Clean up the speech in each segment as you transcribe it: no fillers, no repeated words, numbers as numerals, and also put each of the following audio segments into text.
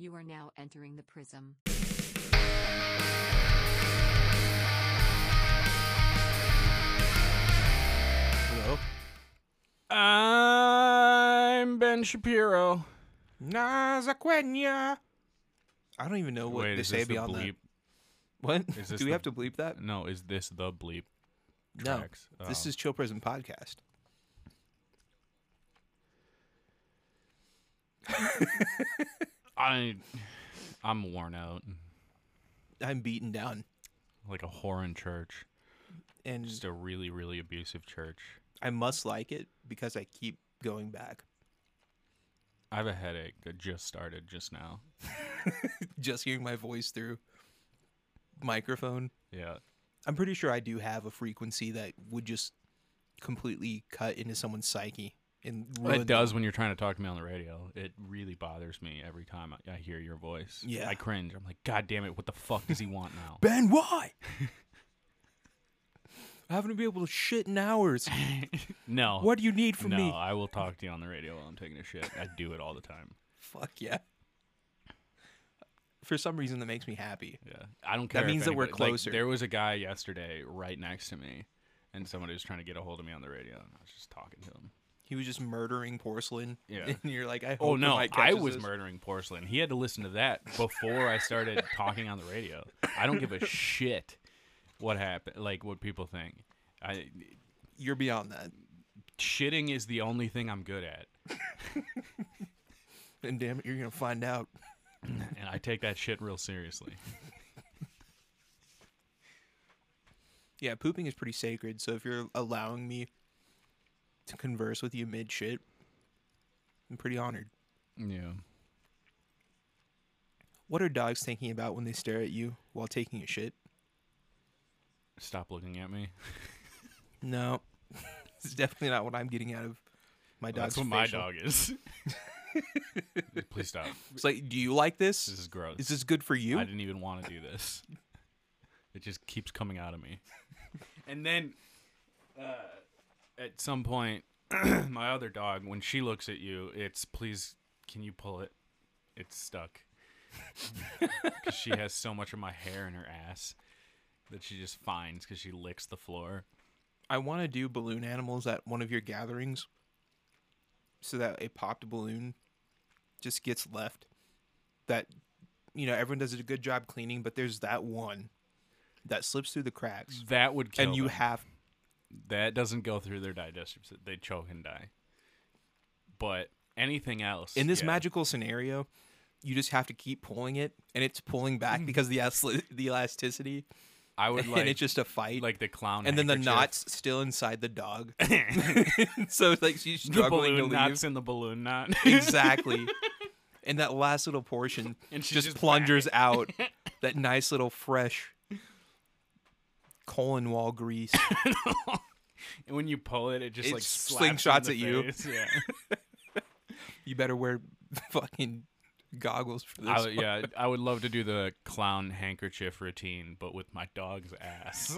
You are now entering the prism. Hello? I'm Ben Shapiro. Nazaquenya. I don't even know what Wait, to is say this the beyond that. bleep? What? Is this Do we the- have to bleep that? No, is this the bleep No. tracks? This Oh. is Chill Prison Podcast. I'm worn out. I'm beaten down. Like a whore in church. And Just a really, really abusive church. I must like it because I keep going back. I have a headache that just started just now. Just hearing my voice through microphone. Yeah. I'm pretty sure I do have a frequency that would just completely cut into someone's psyche. And ruin It does them. when you're trying to talk to me on the radio. It really bothers me every time I hear your voice. Yeah. I cringe. I'm like, God damn it, what the fuck does he want now? Ben, why? I haven't been able to shit in hours. No. What do you need from No, me? I will talk to you on the radio while I'm taking a shit. I do it all the time. Fuck yeah. For some reason, that makes me happy. Yeah, I don't care. That means if that we're anybody- closer. Like, there was a guy yesterday right next to me, and somebody was trying to get a hold of me on the radio, and I was just talking to him. He was just murdering porcelain. Yeah. And you're like, I hope Oh the no, mic I catches was this. murdering porcelain. He had to listen to that before I started talking on the radio. I don't give a shit what happened, like what people think. You're beyond that. Shitting is the only thing I'm good at, And damn it, you're going to find out. and I take that shit real seriously. Yeah, pooping is pretty sacred. So if you're allowing me to converse with you mid shit, I'm pretty honored. Yeah. What are dogs thinking about when they stare at you while taking a shit? Stop looking at me. No, it's definitely not what I'm getting out of my dog's That's what my facial. dog is. Please stop. It's like, do you like this? This is gross. Is this good for you? I didn't even want to do this. It just keeps coming out of me. And then, at some point, my other dog, when she looks at you, it's, please, can you pull it? It's stuck. Because she has so much of my hair in her ass that she just finds because she licks the floor. I want to do balloon animals at one of your gatherings so that a popped balloon just gets left. That, you know, everyone does a good job cleaning, but there's that one that slips through the cracks. That would kill And you them. have... That doesn't go through their digestive system. They choke and die. But anything else... In this yeah. magical scenario, you just have to keep pulling it, and it's pulling back because the elasticity, I would and like... it's just a fight. like the clown and then the handkerchief. knot's still inside the dog. So it's like she's The struggling to balloon leave. knot's in the balloon knot. Exactly. And that last little portion And she's just just plungers out that nice little fresh colon wall grease. And when you pull it, it just It like slaps slingshots you in at the you. face. Yeah. You better wear fucking goggles for this. Yeah, I would love to do the clown handkerchief routine, but with my dog's ass.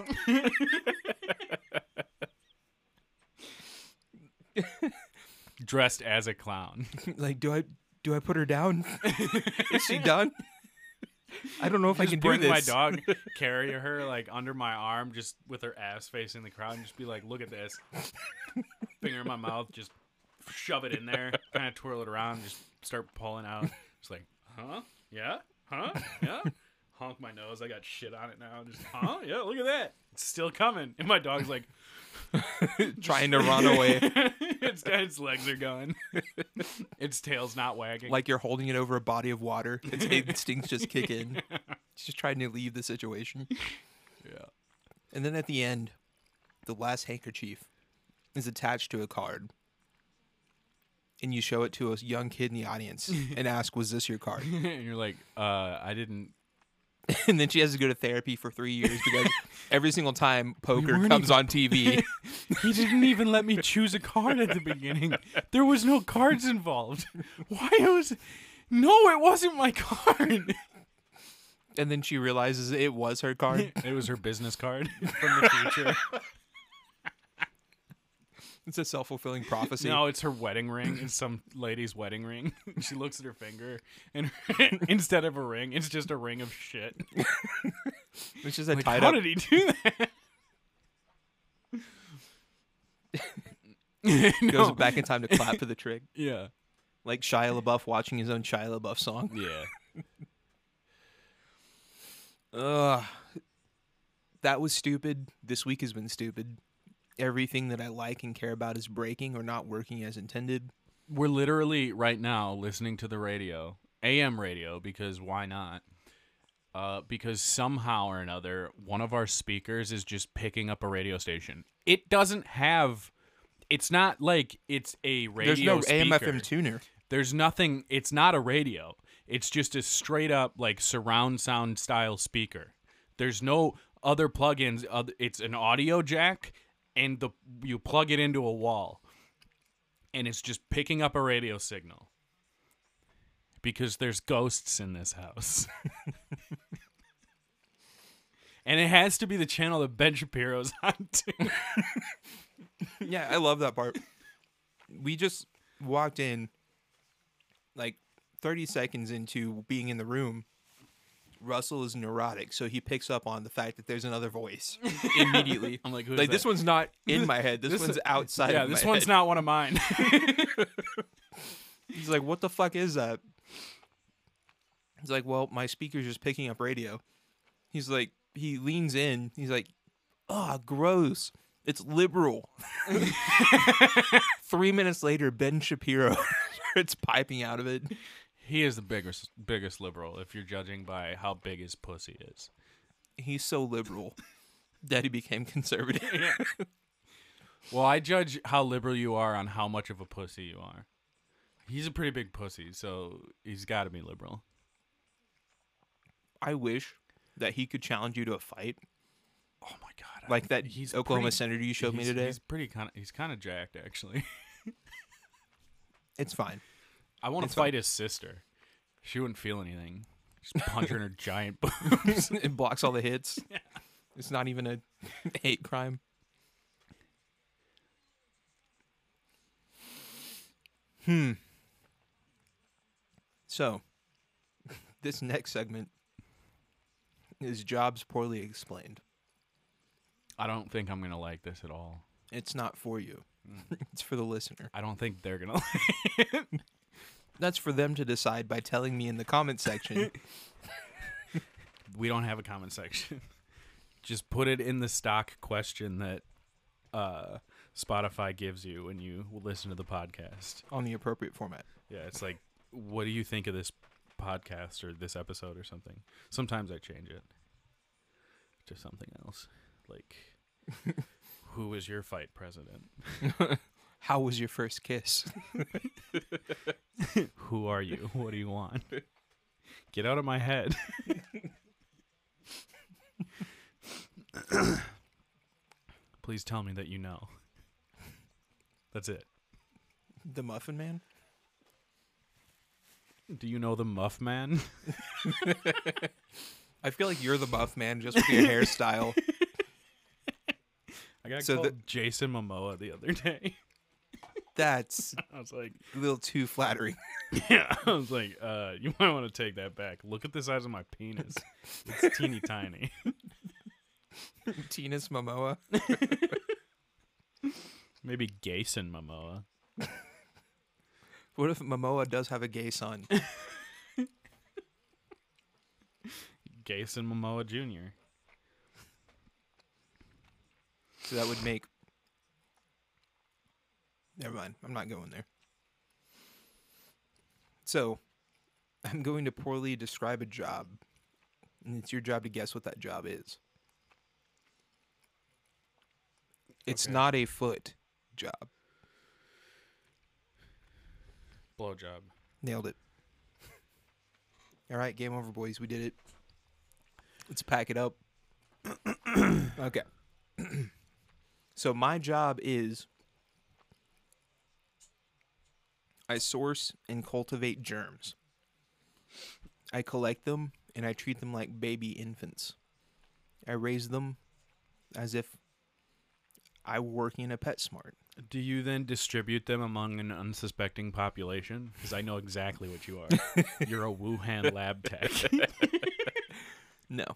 Dressed as a clown. Like, do I put her down? Is she done? I don't know if I Just can bring do my this. dog, carry her like under my arm, just with her ass facing the crowd, and just be like, "Look at this." Finger in my mouth, just shove it in there, kind of twirl it around, just start pulling out. Just like, huh? Yeah? Huh? Yeah? Honk my nose. I got shit on it now. Just, huh? Yeah, look at that. It's still coming. And my dog's like, Trying to run away. its legs are going. Its tail's not wagging. Like you're holding it over a body of water. Its instincts just kick in. It's just trying to leave the situation. Yeah. And then at the end, the last handkerchief is attached to a card. And you show it to a young kid in the audience and ask, was this your card? And you're like, I didn't. And then she has to go to therapy for 3 years because every single time poker weren't comes on TV, He didn't even let me choose a card at the beginning. There was no cards involved. Why was... No, it wasn't my card. and then she realizes it was her card. It was her business card from the future. It's a self-fulfilling prophecy. No, it's her wedding ring. It's some lady's wedding ring. She looks at her finger, and instead of a ring, it's just a ring of shit. It's just a Like, tied how up. did he do that? Goes back in time to clap for the trick, Yeah. like Shia LaBeouf watching his own Shia LaBeouf song. Yeah. Ugh. That was stupid. This week has been stupid. Everything that I like and care about is breaking or not working as intended. We're literally right now listening to the radio, AM radio, because why not? Because somehow or another, one of our speakers is just picking up a radio station. It doesn't have. It's not like it's a radio. There's no speaker. AM/FM tuner. There's nothing. It's not a radio. It's just a straight up like surround sound style speaker. There's no other plugins. It's an audio jack, and you plug it into a wall, and it's just picking up a radio signal. Because there's ghosts in this house. And it has to be the channel that Ben Shapiro's on too. Yeah, I love that part. We just walked in like 30 seconds into being in the room. Russell is neurotic, so he picks up on the fact that there's another voice immediately. I'm like, who's like that? this one's not in my head. This one's outside Yeah, of my this one's head. not one of mine. He's like, what the fuck is that? He's like, well, my speaker's just picking up radio. He's like, he leans in. He's like, oh, gross. It's liberal. 3 minutes later, Ben Shapiro starts piping out of it. He is the biggest liberal if you're judging by how big his pussy is. He's so liberal that he became conservative. Well, I judge how liberal you are on how much of a pussy you are. He's a pretty big pussy, so he's got to be liberal. I wish that he could challenge you to a fight. Oh my god! Like that he's Oklahoma pretty- senator you showed me he's- today. He's kind of jacked actually. It's fine. I want to It's fight his sister. She wouldn't feel anything. Just punch her in her giant boobs. It blocks all the hits. It's not even a hate crime. So, this next segment is Jobs Poorly Explained. I don't think I'm gonna like this at all. It's not for you. It's for the listener. I don't think they're gonna like it. That's for them to decide by telling me in the comment section. We don't have a comment section. Just put it in the stock question that Spotify gives you when you listen to the podcast. On the appropriate format. Yeah, it's like, what do you think of this podcast or this episode or something? Sometimes I change it to something else. Like, who was your fight president? How was your first kiss? Who are you? What do you want? Get out of my head. Please tell me that you know. That's it. The Muffin Man? Do you know the Muff Man? I feel like you're the Muff Man just with your hairstyle. I got So called Jason Momoa the other day. That's I was like, a little too flattering. yeah. I was like, you might want to take that back. Look at the size of my penis. It's teeny tiny. Tinas Momoa. Maybe Jason Momoa. What if Momoa does have a gay son? Jason Momoa Jr. So that would make... Never mind. I'm not going there. So, I'm going to poorly describe a job. And it's your job to guess what that job is. It's Okay. not a foot job. Blowjob. Nailed it. All right, game over, boys. We did it. Let's pack it up. Okay. So my job is I source and cultivate germs. I collect them and I treat them like baby infants. I raise them as if I were working in a PetSmart. Do you then distribute them among an unsuspecting population? Because I know exactly what you are. You're a Wuhan lab tech. No.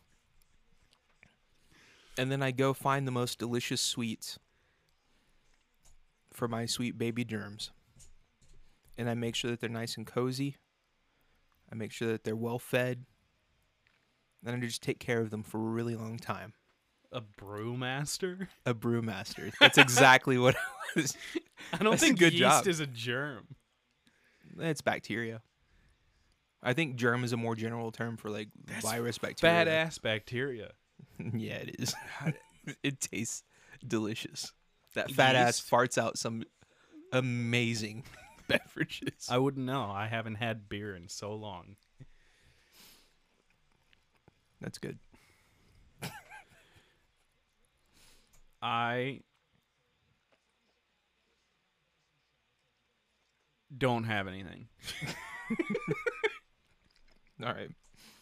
And then I go find the most delicious sweets for my sweet baby germs. And I make sure that they're nice and cozy. I make sure that they're well fed. And I just take care of them for a really long time. A brewmaster? A brewmaster. That's exactly what I was. I don't That's a think good yeast job. is a germ. It's bacteria. I think germ is a more general term for like virus bacteria. Badass bacteria. Yeah, it is. It tastes delicious. That fat ass Yeast? farts out some amazing beverages. I wouldn't know. I haven't had beer in so long. That's good. I don't have anything. All right.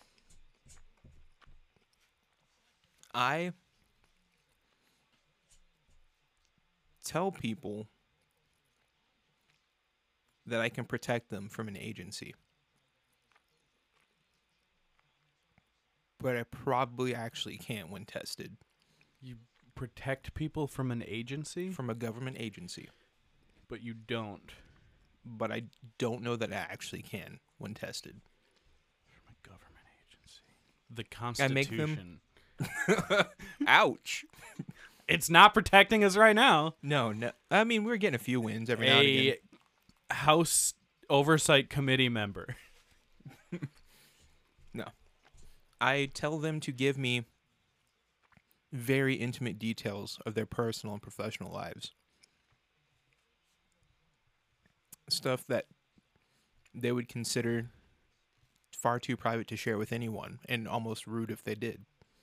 I tell people that I can protect them from an agency. But I probably actually can't when tested You protect people from an agency, from a government agency. but you don't. But I don't know that I actually can when tested. From a government agency. The I make them- Constitution. Ouch. It's not protecting us right now. No. I mean, we're getting a few wins every now and again. A House Oversight Committee member. No. I tell them to give me very intimate details of their personal and professional lives. Stuff that they would consider far too private to share with anyone, and almost rude if they did.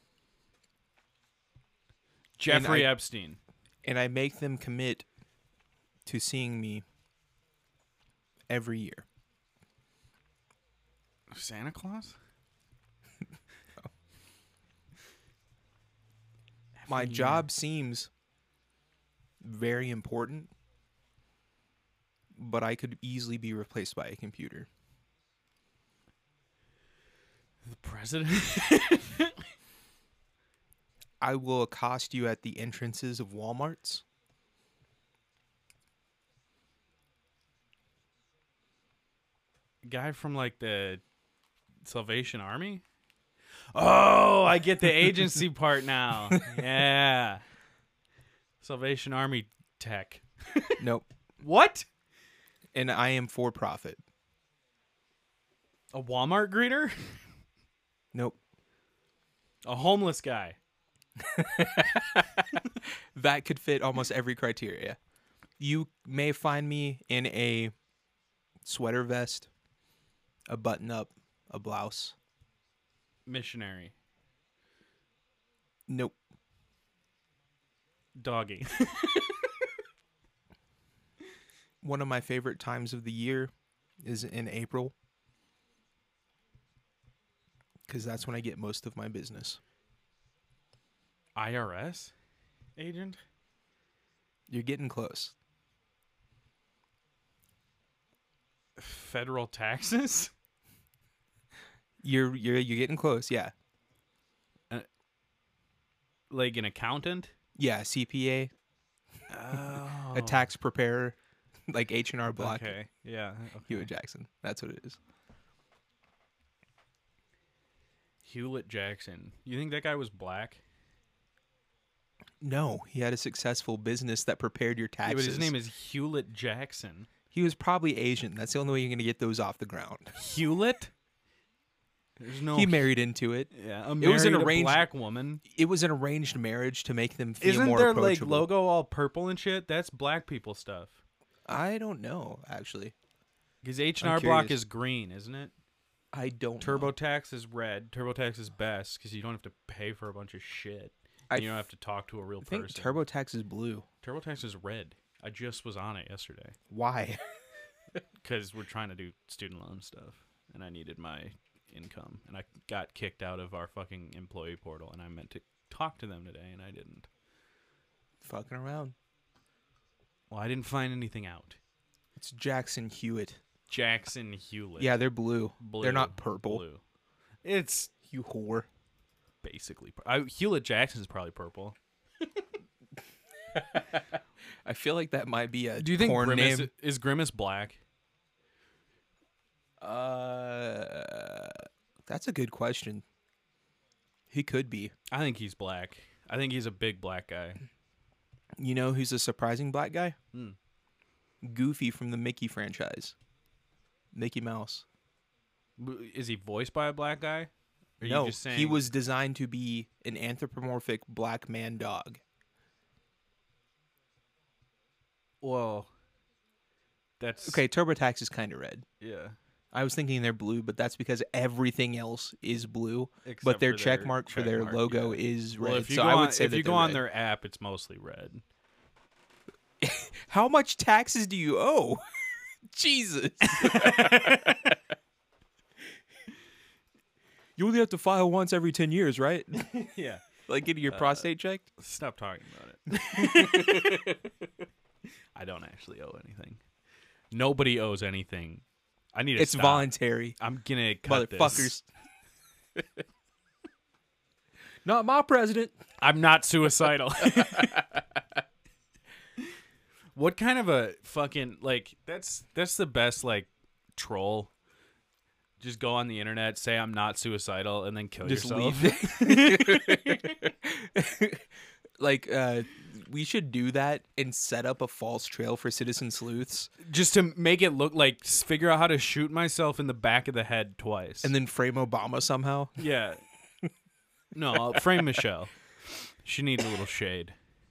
Jeffrey I- Epstein. And I make them commit to seeing me every year. Santa Claus? My Every year. job seems very important, but I could easily be replaced by a computer. The president? I will accost you at the entrances of Walmarts. Guy from like the Salvation Army? Oh, I get the agency part now. Yeah. Salvation Army tech. Nope. What? And I am for profit. A Walmart greeter? Nope. A homeless guy? That could fit almost every criteria. You may find me in a sweater vest, a button up, a blouse. Missionary? Nope. Doggy? One of my favorite times of the year is in April, because that's when I get most of my business. IRS agent? You're getting close. Federal taxes? You're getting close. Yeah. Like an accountant? Yeah, CPA, Oh. a tax preparer, like H&R Block, Okay. Yeah. Hewitt Jackson. That's what it is. Hewlett Jackson. You think that guy was black? No, he had a successful business that prepared your Yeah, taxes. but his name is Hewlett Jackson. He was probably Asian. That's the only way you're going to get those off the ground. Hewlett? There's no. He married into it. Yeah, It was an married a arranged- black woman. It was an arranged marriage to make them feel Isn't more their like approachable. logo all purple and shit? That's black people stuff. I don't know, actually. Because H&R I'm Block curious. is green, isn't it? I don't know. TurboTax is red. TurboTax is best because you don't have to pay for a bunch of shit. I And you don't have to talk to a real I think person. TurboTax is blue. TurboTax is red. I just was on it yesterday Why? because we're trying to do student loan stuff, and I needed my income, and I got kicked out of our fucking employee portal, and I meant to talk to them today, and I didn't. Fucking around. Well, I didn't find anything out. It's Jackson Hewitt. Jackson Hewlett. Yeah, they're blue. Blue. They're not purple. Blue. It's You whore. basically. Hewlett Jackson is probably purple. I feel like that might be a Do you think porn Grimace name. is Grimace black? That's a good question. He could be. I think he's black. I think he's a big black guy. You know who's a surprising black guy? Hmm. Goofy from the Mickey franchise. Mickey Mouse. Is he voiced by a black guy? Or are No, you just saying he was designed to be an anthropomorphic black man dog. Well, that's Okay, TurboTax is kind of red. Yeah, I was thinking they're blue, but that's because everything else is blue. except But their for check mark for their check mark, logo yeah. is red. Well, if you so go I on, would say if that you they're go on red. their app, it's mostly red. How much taxes do you owe? Jesus. You only have to file once every 10 years, right? Yeah. Like getting your prostate checked? Stop talking about it. I don't actually owe anything. Nobody owes anything. I need to It's stop. voluntary. I'm gonna cut Motherfuckers. this. Not my president. I'm not suicidal. What kind of a fucking like that's the best like troll. Just go on the internet, say I'm not suicidal, and then kill Just yourself. leave. Like, we should do that and set up a false trail for citizen sleuths, Just to make it look like figure out how to shoot myself in the back of the head twice. and then frame Obama somehow. yeah. No, I'll frame Michelle. She needs a little shade.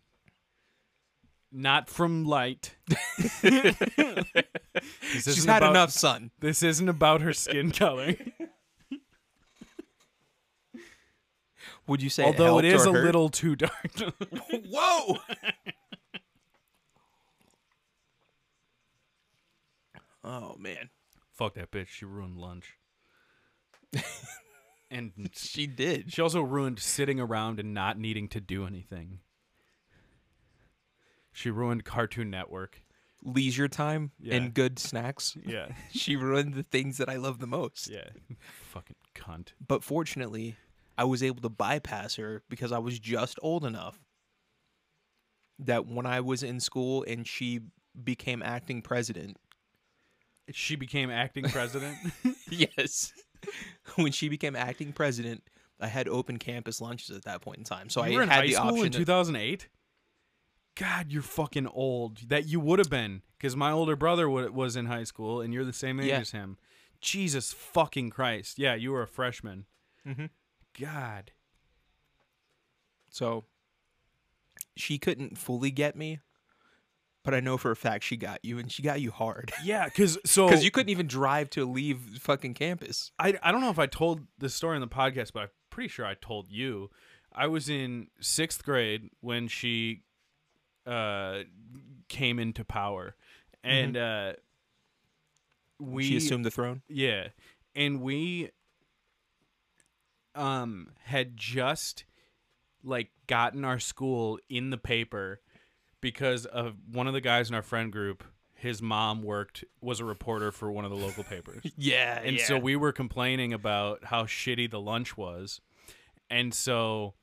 Not from light. She's had enough sun. This isn't about her skin color. Would you say Although it helped is or a hurt? little too dark. Whoa! Oh man, Fuck that bitch. She ruined lunch. And she did. she also ruined sitting around and not needing to do anything. She ruined Cartoon Network. Leisure time Yeah. and good snacks. Yeah. She ruined the things that I love the most. Yeah. Fucking cunt. But fortunately, I was able to bypass her because I was just old enough that when I was in school and she became acting president. She became acting president. Yes. When she became acting president, I had open campus lunches at that point in time. So You were I in had high the school option in 2008? God, you're fucking old. That you would have been, because my older brother was in high school, and you're the same age Yeah. as him. Jesus fucking Christ. Yeah, you were a freshman. Mhm. God. So she couldn't fully get me, but I know for a fact she got you, and she got you hard. Yeah, because Because you couldn't even drive to leave fucking campus. I don't know if I told this story in the podcast, but I'm pretty sure I told you. I was in 6th grade when she came into power, and She assumed the throne. yeah, and we had just like gotten our school in the paper because of one of the guys in our friend group. His mom was a reporter for one of the local papers. Yeah, And so we were complaining about how shitty the lunch was. And so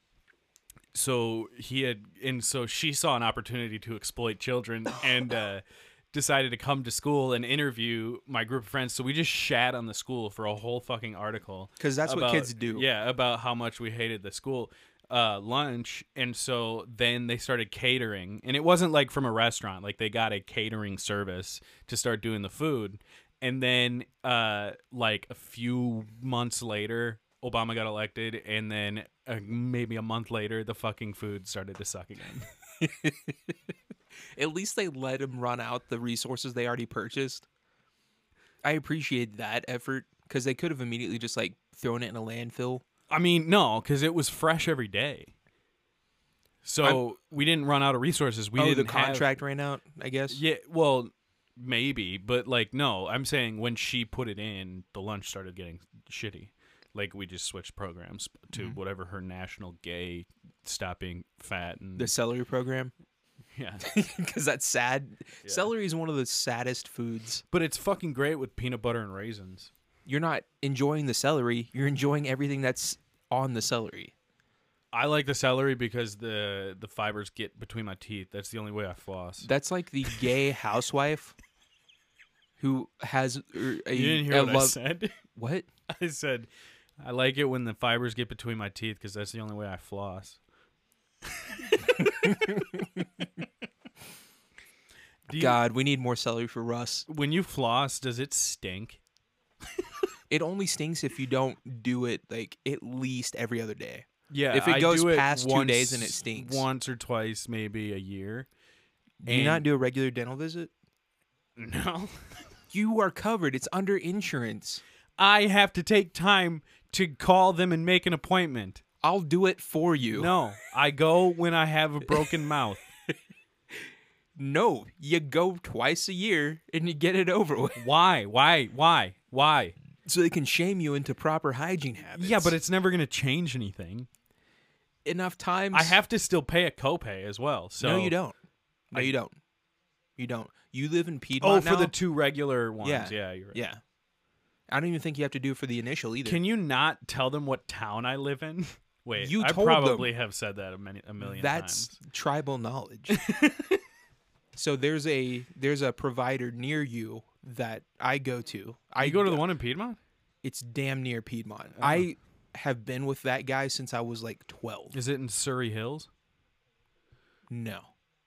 she saw an opportunity to exploit children and decided to come to school and interview my group of friends. So we just shat on the school for a whole fucking article. because that's what about- kids do. Yeah, about how much we hated the school lunch. And so then they started catering, and it wasn't like from a restaurant. Like they got a catering service to start doing the food. And then like a few months later, Obama got elected, and then maybe a month later, the fucking food started to suck again. At least they let him run out the resources they already purchased. I appreciate that effort because they could have immediately just like thrown it in a landfill. I mean, no, because it was fresh every day. So we didn't run out of resources. We the didn't have- contract ran out, I guess. Yeah, well, maybe, but like, no, I'm saying when she put it in, the lunch started getting shitty. Like we just switched programs to whatever her national gay stop being fat and The celery program. Yeah. because that's sad. Yeah. Celery is one of the saddest foods. But it's fucking great with peanut butter and raisins. You're not enjoying the celery. You're enjoying everything that's on the celery. I like the celery because the fibers get between my teeth. That's the only way I floss. That's like the gay housewife who has You didn't hear what I said? What? I said, I like it when the fibers get between my teeth because that's the only way I floss. God, we need more celery for Russ. When you floss, does it stink? It only stinks if you don't do it like at least every other day. Yeah, If it I goes do past 2 once- days, then it stinks. Once or twice, maybe a year. Do you not do a regular dental visit? No. You are covered. It's under insurance. I have to take time to call them and make an appointment. I'll do it for you. No, I go when I have a broken mouth. No, you go twice a year and you get it over with. Why? So they can shame you into proper hygiene habits. Yeah, but it's never going to change anything. enough times. I have to still pay a copay as well. So No, you don't. No, you don't. You don't. You live in Piedmont for now? the two regular ones. Yeah. Yeah, you're right. Yeah. I don't even think you have to do it for the initial either. Can you not tell them what town I live in? Wait, You I told them. probably have said that a million That's times. tribal knowledge. So there's a provider near you that I go to. You go to the one in Piedmont? It's damn near Piedmont. Oh. I have been with that guy since I was like 12. Is it in Surrey Hills? No.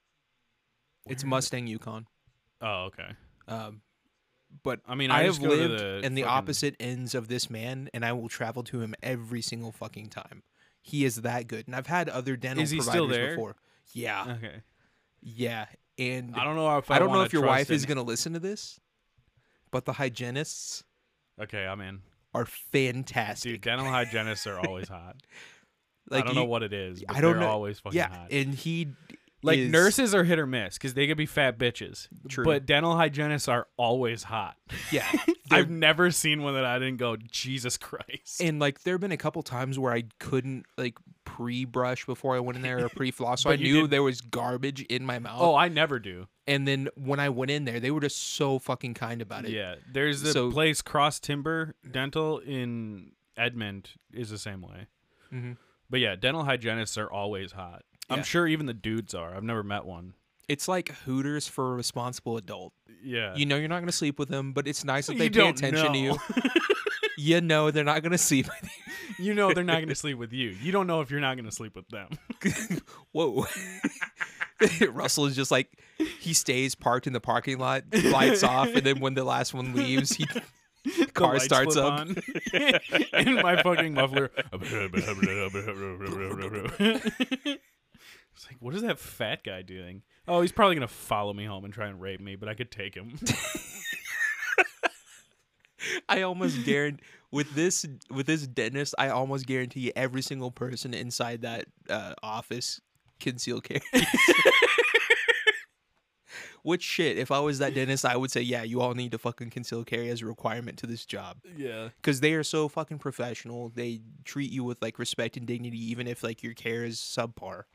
It's Where is Mustang Yukon. Oh, okay. But I mean, I I have just go to lived the in the fucking- opposite ends of this man, and I will travel to him every single fucking time. He is that good. And I've had other dental Is he providers still there? before. Yeah. Okay. Yeah. And I don't know if I don't know wanna if your trust wife is any- going to listen to this, but the hygienists Okay, I'm in. are fantastic. Dude, dental hygienists are always hot. Like I don't know what it is, but I don't they're know. always fucking Yeah, hot. and he Like is- nurses are hit or miss because they could be fat bitches. True. But dental hygienists are always hot. Yeah. I've never seen one that I didn't go, Jesus Christ. And like there have been a couple times where I couldn't like pre-brush before I went in there or pre-floss, so I But you knew did- there was garbage in my mouth. Oh, I never do. And then when I went in there, they were just so fucking kind about it. Yeah. There's the So- place Cross Timber Dental in Edmond is the same way. Mhm. But yeah, dental hygienists are always hot. Yeah. I'm sure even the dudes are. I've never met one. It's like Hooters for a responsible adult. Yeah. You know you're not going to sleep with them, but it's nice that You they pay don't attention to you. know. You know they're not going to sleep with You know they're not going to sleep with you. You don't know if you're not going to sleep with them. you. Whoa. Russell is just like, he stays parked in the parking lot, lights off, and then when the last one leaves, The car lights starts flip up. on. In my fucking muffler. It's like, what is that fat guy doing? Oh, he's probably gonna follow me home and try and rape me, but I could take him. I almost guarantee with this dentist, I almost guarantee every single person inside that office concealed carry. Which shit, if I was that dentist, I would say, yeah, you all need to fucking conceal carry as a requirement to this job. Yeah. Because they are so fucking professional. They treat you with like respect and dignity, even if like your care is subpar.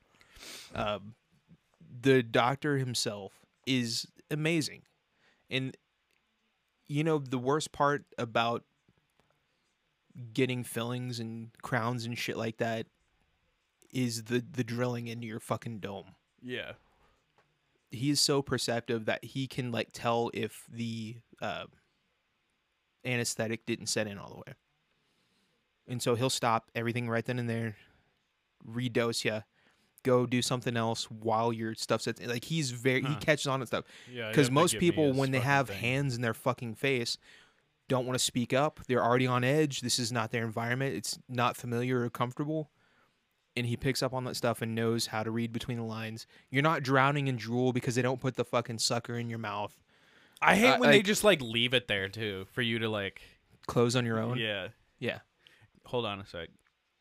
The doctor himself is amazing. And you know, the worst part about getting fillings and crowns and shit like that is the drilling into your fucking dome. Yeah. He is so perceptive that he can like tell if the anesthetic didn't set in all the way. And so he'll stop everything right then and there, redose you, go do something else while your stuff sets in. Like he catches on to stuff. Yeah. Because most people, when they have hands in their fucking face, don't want to speak up. They're already on edge. This is not their environment. It's not familiar or comfortable. And he picks up on that stuff and knows how to read between the lines. You're not drowning in drool because they don't put the fucking sucker in your mouth. I hate when they like- just like leave it there too for you to like. Close on your own. Yeah. Yeah. Hold on a sec.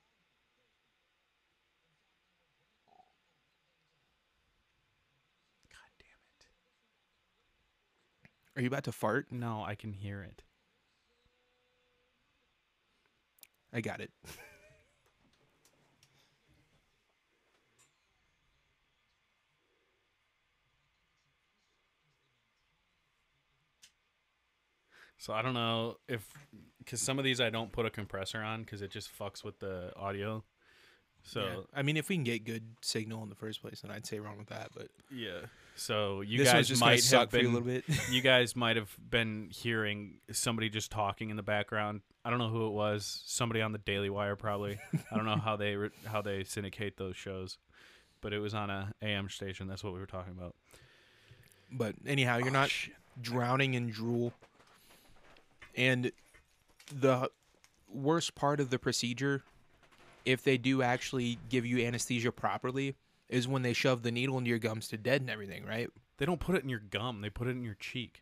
God damn Are you about to fart? it! No, I can hear it. I got it. So I don't know because some of these I don't put a compressor on because it just fucks with the audio. So Yeah. I mean, if we can get good signal in the first place, then I'd say wrong with that. But yeah. So you this one's guys just gonna might suck have for you a been little bit. you guys might have been hearing somebody just talking in the background. I don't know who it was. Somebody on the Daily Wire probably. I don't know how they syndicate those shows, but it was on a AM station. That's what we were talking about. But anyhow, you're not drowning in drool. And the worst part of the procedure, if they do actually give you anesthesia properly, is when they shove the needle into your gums to deaden everything, right? They don't put it in your gum. They put it in your cheek.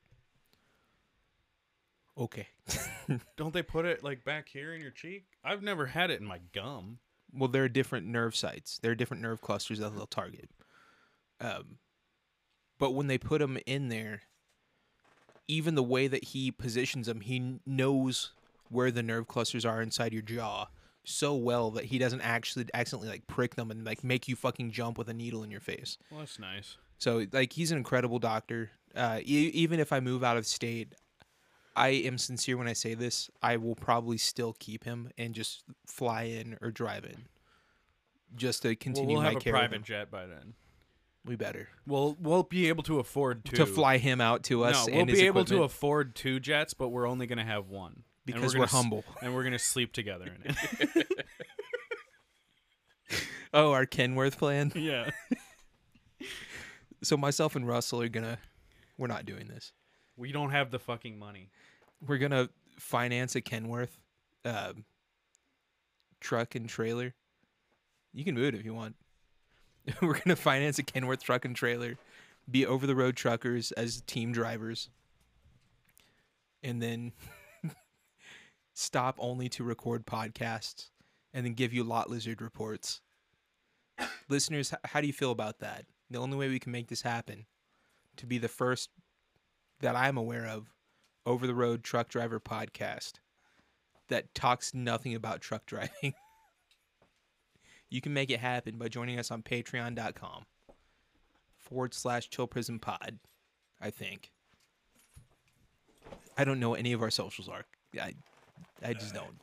Okay. Don't they put it like back here in your cheek? I've never had it in my gum. Well, there are different nerve sites. There are different nerve clusters that they'll target. But when they put them in there, even the way that he positions them, he knows where the nerve clusters are inside your jaw so well that he doesn't actually accidentally like prick them and like make you fucking jump with a needle in your face. Well, that's nice. So like he's an incredible doctor. Even if I move out of state, I am sincere when I say this. I will probably still keep him and just fly in or drive in, just to continue We'll my have a care of him. private jet by then. We better We'll be able to afford two. to fly him out to us. No, we'll and his be able to equipment afford 2 jets, but we're only going to have one. because And we're gonna humble. And we're going to sleep together in it. Oh, our Kenworth plan. Yeah. So myself and Russell we're not doing this. We don't have the fucking money. We're gonna finance a Kenworth truck and trailer. You can move it if you want. We're gonna finance a Kenworth truck and trailer, be over the road truckers as team drivers, and then stop only to record podcasts and then give you lot lizard reports. Listeners, how do you feel about that? The only way we can make this happen, to be the first that I'm aware of over the road truck driver podcast that talks nothing about truck driving. You can make it happen by joining us on patreon.com/chillprismpod, I think. I don't know what any of our socials are. I just don't.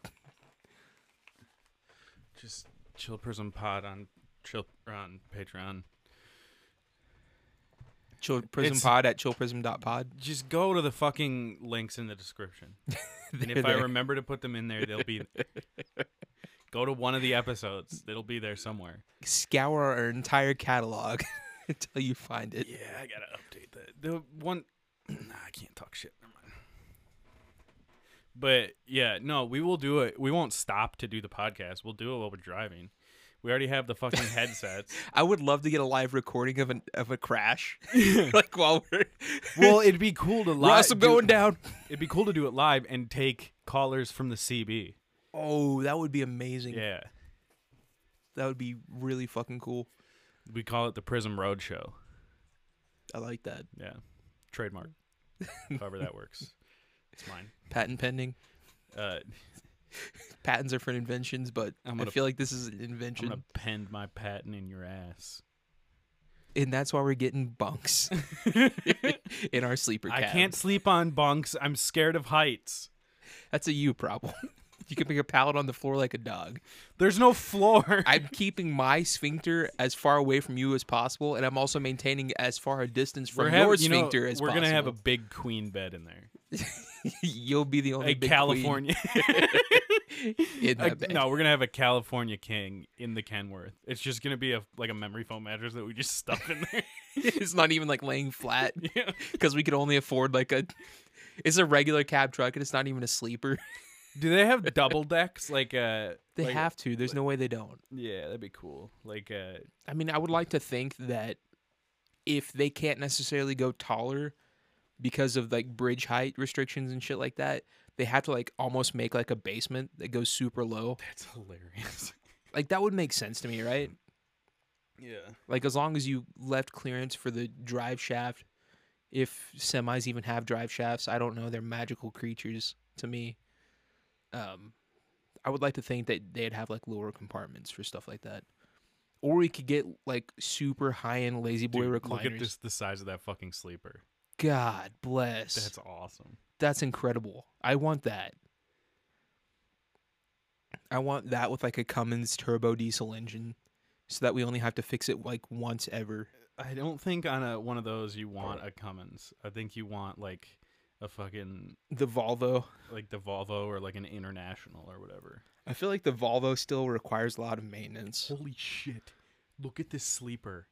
Just Chill Prism Pod on Patreon. Chillprismpod at chillprism.pod. Just go to the fucking links in the description. And if I remember to put them in there, they'll be. Go to one of the episodes. It'll be there somewhere. Scour our entire catalog until you find it. Yeah, I gotta update that. The one, I can't talk shit. Never mind. But yeah, no, we will do it. We won't stop to do the podcast. We'll do it while we're driving. We already have the fucking headsets. I would love to get a live recording of a crash, like while we're. Well, it'd be cool to live. Russell going down. It'd be cool to do it live and take callers from the CB. Oh, that would be amazing. Yeah, That would be really fucking cool. we call it the Prism Road Show. I like that. Yeah, trademark. However that works, it's mine. Patent pending. Patents are for inventions, but I feel like this is an invention. I'm gonna pen my patent in your ass. And that's why we're getting bunks in our sleeper cab. I can't sleep on bunks. I'm scared of heights. That's a you problem. You can make a pallet on the floor like a dog. There's no floor. I'm keeping my sphincter as far away from you as possible, and I'm also maintaining as far a distance from your sphincter as we're possible. We're gonna have a big queen bed in there. You'll be the only A big California. in that bed. No, we're gonna have a California king in the Kenworth. It's just gonna be a memory foam mattress that we just stuff in there. It's not even like laying flat Yeah. because we could only afford like it's a regular cab truck and it's not even a sleeper. Do they have double decks? They They have to. There's no way they don't. Yeah, that'd be cool. I mean, I would like to think that if they can't necessarily go taller because of like bridge height restrictions and shit like that, they have to like almost make like a basement that goes super low. That's hilarious. Like that would make sense to me, right? Yeah. Like as long as you left clearance for the drive shaft, if semis even have drive shafts, I don't know. They're magical creatures to me. I would like to think that they'd have like lower compartments for stuff like that. Or we could get like super high-end lazy boy Dude, recliners. look at the size of that fucking sleeper. God bless. That's awesome. That's incredible. I want that. I want that with like a Cummins turbo diesel engine so that we only have to fix it like once ever. I don't think on one of those you want a Cummins. I think you want like a fucking The Volvo. like the Volvo or like an International or whatever. I feel like the Volvo still requires a lot of maintenance. Holy shit. Look at this sleeper.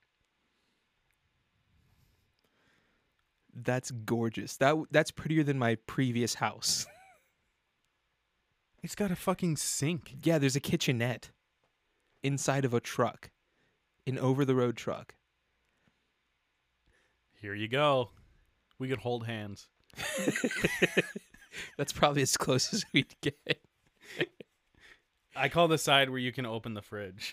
That's gorgeous. That's prettier than my previous house. It's got a fucking sink. Yeah, there's a kitchenette inside of a truck. An over-the-road truck. Here you go. We could hold hands. That's probably as close as we'd get. I call the side where you can open the fridge.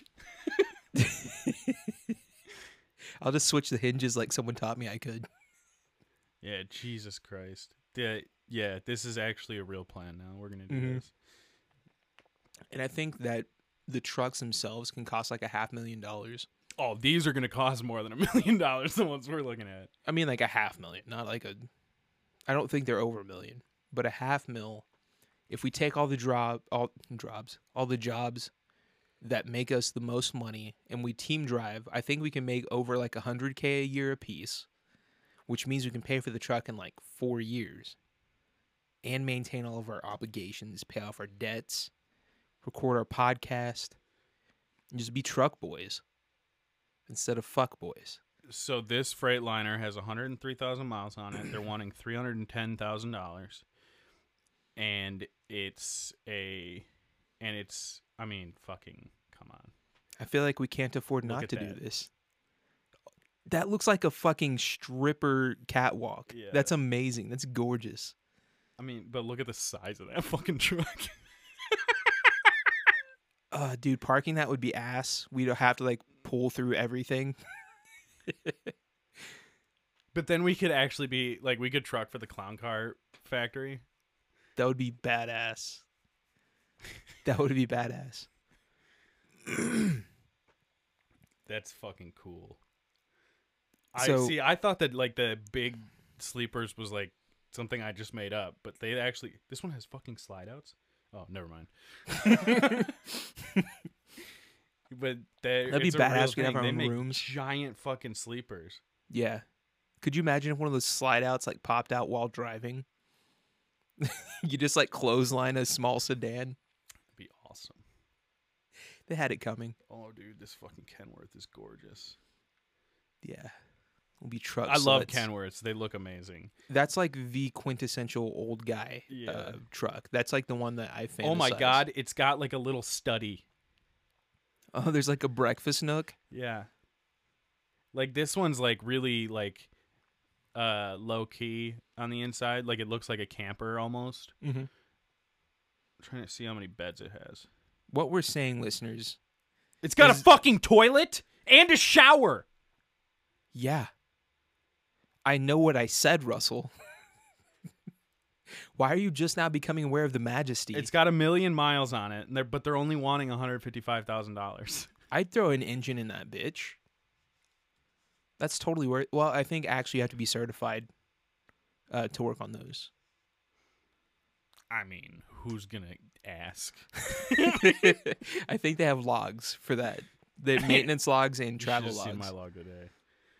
I'll just switch the hinges like someone taught me I could. Yeah, Jesus Christ. Yeah, this is actually a real plan now. We're going to do Mhm. this. And I think that the trucks themselves can cost like $500,000. Oh, these are going to cost more than $1 million, the ones we're looking at. I mean like $500,000, not like a... I don't think they're over $1 million, but $500,000. If we take all the jobs that make us the most money and we team drive, I think we can make over like $100K a year a piece, which means we can pay for the truck in like 4 years and maintain all of our obligations, pay off our debts, record our podcast, and just be truck boys instead of fuck boys. So this Freightliner has 103,000 miles on it. They're wanting $310,000. And I mean, fucking, come on. I feel like we can't afford Look not at to do that. this. That looks like a fucking stripper catwalk. Yeah. That's amazing. That's gorgeous. I mean, but look at the size of that fucking truck. Dude, parking that would be ass. We'd have to like pull through everything. But then we could actually be, like, we could truck for the clown car factory. That would be badass. That would be badass. That's fucking cool. So- I thought that, like, the big sleepers was, like, something I just made up. But they actually, this one has fucking slide outs. Oh, never mind. But That'd be badass. We could have our they own make rooms. giant fucking sleepers. Yeah. Could you imagine if one of those slide outs like popped out while driving? You just like clothesline a small sedan. That'd be awesome. They had it coming. Oh, dude, this fucking Kenworth is gorgeous. Yeah. We'll be trucks. I so love that's- Kenworths. They look amazing. That's like the quintessential old guy Yeah. truck. That's like the one that I fantasize. Oh my god, it's got like a little study. Oh, there's like a breakfast nook. Yeah. Like this one's like really like low key on the inside. Like it looks like a camper almost. Mm-hmm. I'm trying to see how many beds it has. What we're saying, listeners, It's got Is- a fucking toilet and a shower. yeah. I know what I said, Russell. Why are you just now becoming aware of the majesty? It's got 1 million miles on it, and but they're only wanting $155,000. I'd throw an engine in that bitch. That's totally worth. Well, I think actually you have to be certified to work on those. I mean, who's gonna ask? I think they have logs for that. The maintenance logs and travel You should have logs. seen my log today.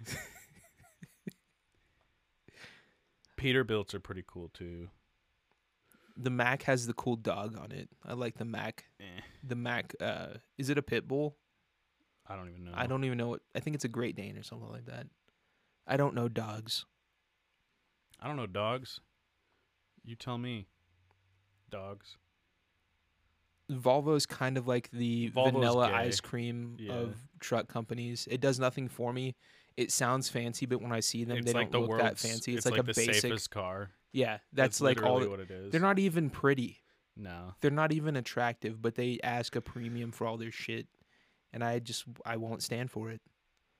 Peterbilts are pretty cool too. The Mac has the cool dog on it. I like the Mac. Eh, The Mac. Is it a pit bull? I don't even know. I don't even know what. I think it's a Great Dane or something like that. I don't know dogs. I don't know dogs. You tell me. Dogs. Volvo's kind of like the Volvo's vanilla gay. ice cream Yeah. of truck companies. It does nothing for me. It sounds fancy, but when I see them, It's they like don't the look that world's. fancy. It's like like a the basic. safest car. Yeah, that's like all. literally what it is. They're not even pretty. No. They're not even attractive, but they ask a premium for all their shit, and I won't stand for it.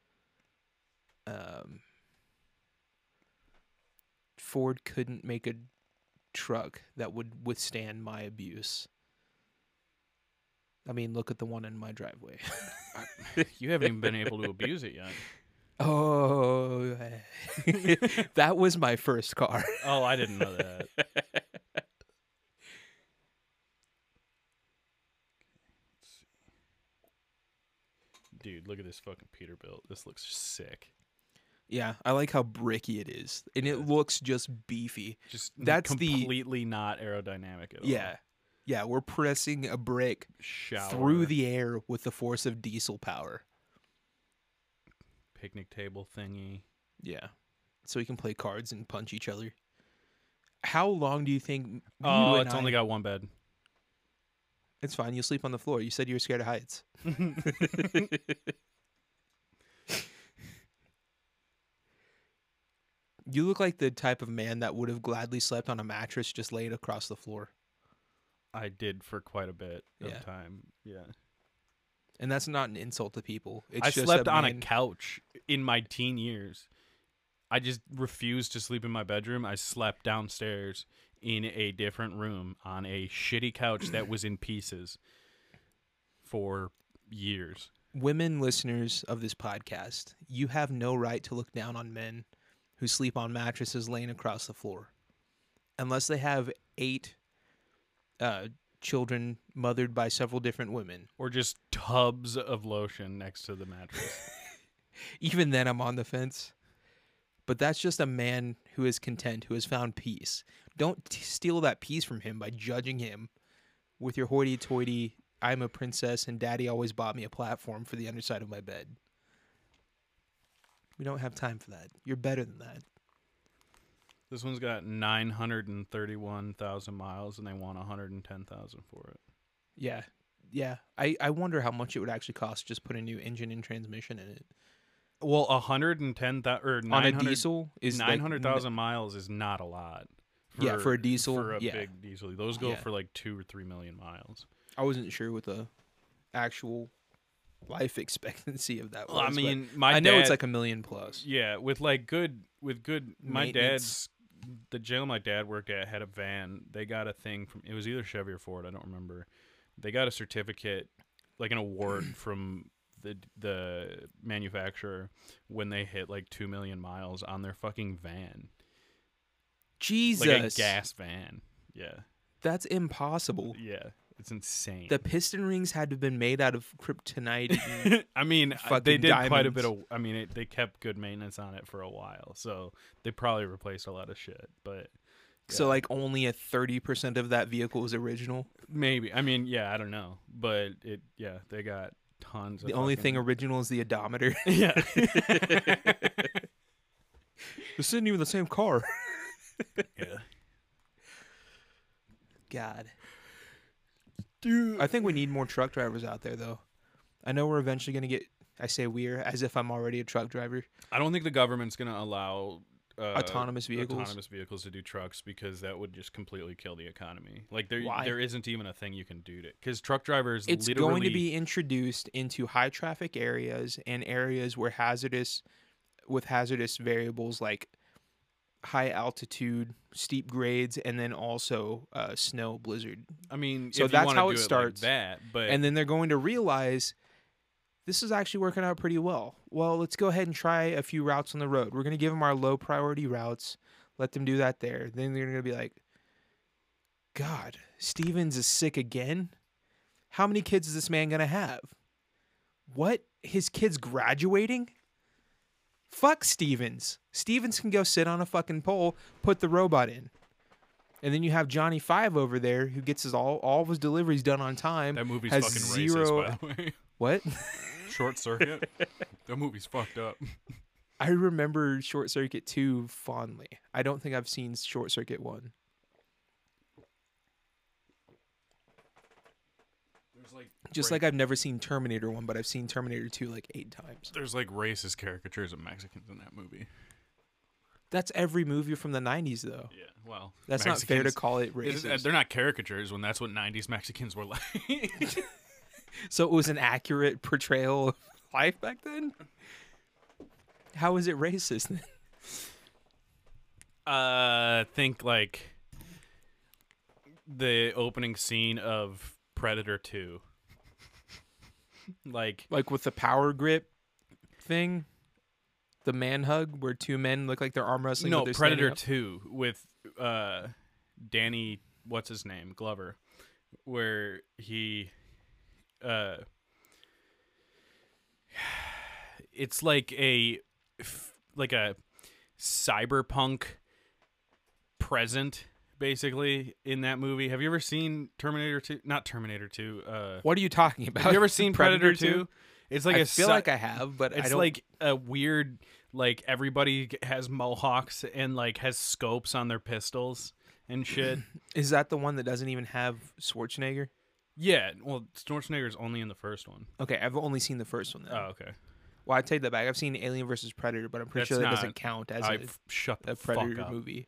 Ford couldn't make a truck that would withstand my abuse. I mean, look at the one in my driveway. You haven't even been able to abuse it yet. Oh, that was my first car. Oh, I didn't know that. Dude, look at this fucking Peterbilt. This looks sick. Yeah, I like how bricky it is, and it looks just beefy. Just That's completely not aerodynamic at all. Yeah, we're pressing a brick Shower. through the air with the force of diesel power. Picnic table thingy. Yeah, so we can play cards and punch each other. How long do you think? Oh, it's only got one bed. It's fine. You'll sleep on the floor. You said you were scared of heights. You look like the type of man that would have gladly slept on a mattress just laid across the floor. I did for quite a bit Yeah. of time. Yeah. And that's not an insult to people. It's I just slept on a man- couch in my teen years. I just refused to sleep in my bedroom. I slept downstairs in a different room on a shitty couch that was in pieces for years. Women listeners of this podcast, you have no right to look down on men who sleep on mattresses laying across the floor. Unless they have 8 children mothered by several different women. Or just tubs of lotion next to the mattress. Even then, I'm on the fence. But that's just a man who is content, who has found peace. Don't steal that peace from him by judging him with your hoity-toity, I'm a princess and daddy always bought me a platform for the underside of my bed. We don't have time for that. You're better than that. This one's got 931,000 miles, and they want 110,000 for it. Yeah. Yeah. I wonder how much it would actually cost just put a new engine and transmission in it. Well, 110,000 or 900, On a diesel is 900,000 miles is not a lot. For a diesel, for a yeah. big diesel, those go Yeah. for like 2 or 3 million miles. I wasn't sure what the actual life expectancy of that was. Well, I mean, my I know dad, it's like $1 million plus. yeah, with good. My Maintenance. the jail my dad worked at had a van. They got a thing from, it was either Chevy or Ford, I don't remember. They got a certificate, like an award from the manufacturer when they hit like 2 million miles on their fucking van. Jesus. Like a gas van. Yeah. That's impossible. Yeah. It's insane. The piston rings had to have been made out of kryptonite. and- I mean, fucking they did quite a diamonds. bit of. I mean, they kept good maintenance on it for a while, so they probably replaced a lot of shit. But So yeah. like only a 30% of that vehicle was original. maybe. I mean, yeah, I don't know, but it. Yeah, they got tons. The of only fucking- thing original is the odometer. Yeah. This isn't even the same car. Yeah. God. Dude. I think we need more truck drivers out there, though. I know we're eventually going to get, I say we're, as if I'm already a truck driver, I don't think the government's gonna allow autonomous vehicles. autonomous vehicles to do trucks because that would just completely kill the economy. Like Why? there isn't even a thing you can do to, because truck drivers It's literally going to be introduced into high traffic areas and areas where hazardous variables like high altitude, steep grades, and then also snow, blizzard. I mean, So if you that's wanna how do it like starts. that, but And then they're going to realize this is actually working out pretty well. Well, let's go ahead and try a few routes on the road. We're going to give them our low priority routes. Let them do that there. Then they're going to be like, God, Stevens is sick again? How many kids is this man going to have? What? His kid's graduating? Fuck Stevens. Stevens can go sit on a fucking pole, put the robot in. And then you have Johnny Five over there who gets his all of his deliveries done on time. that movie's has fucking zero- racist, by the way. What? Short Circuit. That movie's fucked up. I remember Short Circuit 2 fondly. I don't think I've seen Short Circuit 1. There's like Just like I've never seen Terminator 1, but I've seen Terminator 2 like 8 times. there's like racist caricatures of Mexicans in that movie. That's every movie from the 90s, though. Yeah, well, That's not fair to Mexicans- call it It's- racist. They're not caricatures when that's what 90s Mexicans were like. So it was an accurate portrayal of life back then? How is it racist then? Think like the opening scene of Predator 2. Like Like with the power grip thing? The man hug where 2 men look like they're arm wrestling? no, but they're standing Predator up? 2 with Danny, what's his name, Glover, where he it's like a cyberpunk present basically in that movie. Have you ever seen Terminator 2? Not Terminator 2. What are you talking about? Have you ever seen Predator 2? It's like I feel like I have, but it's I don't. like a weird, like everybody has mohawks and like has scopes on their pistols and shit. Is that the one that doesn't even have Schwarzenegger? Yeah, well, Schwarzenegger's only in the first one. Okay, I've only seen the first one. Then. Oh, okay. Well, I take that back. I've seen Alien vs Predator, but I'm pretty sure that doesn't count as shut the a fuck Predator up. movie.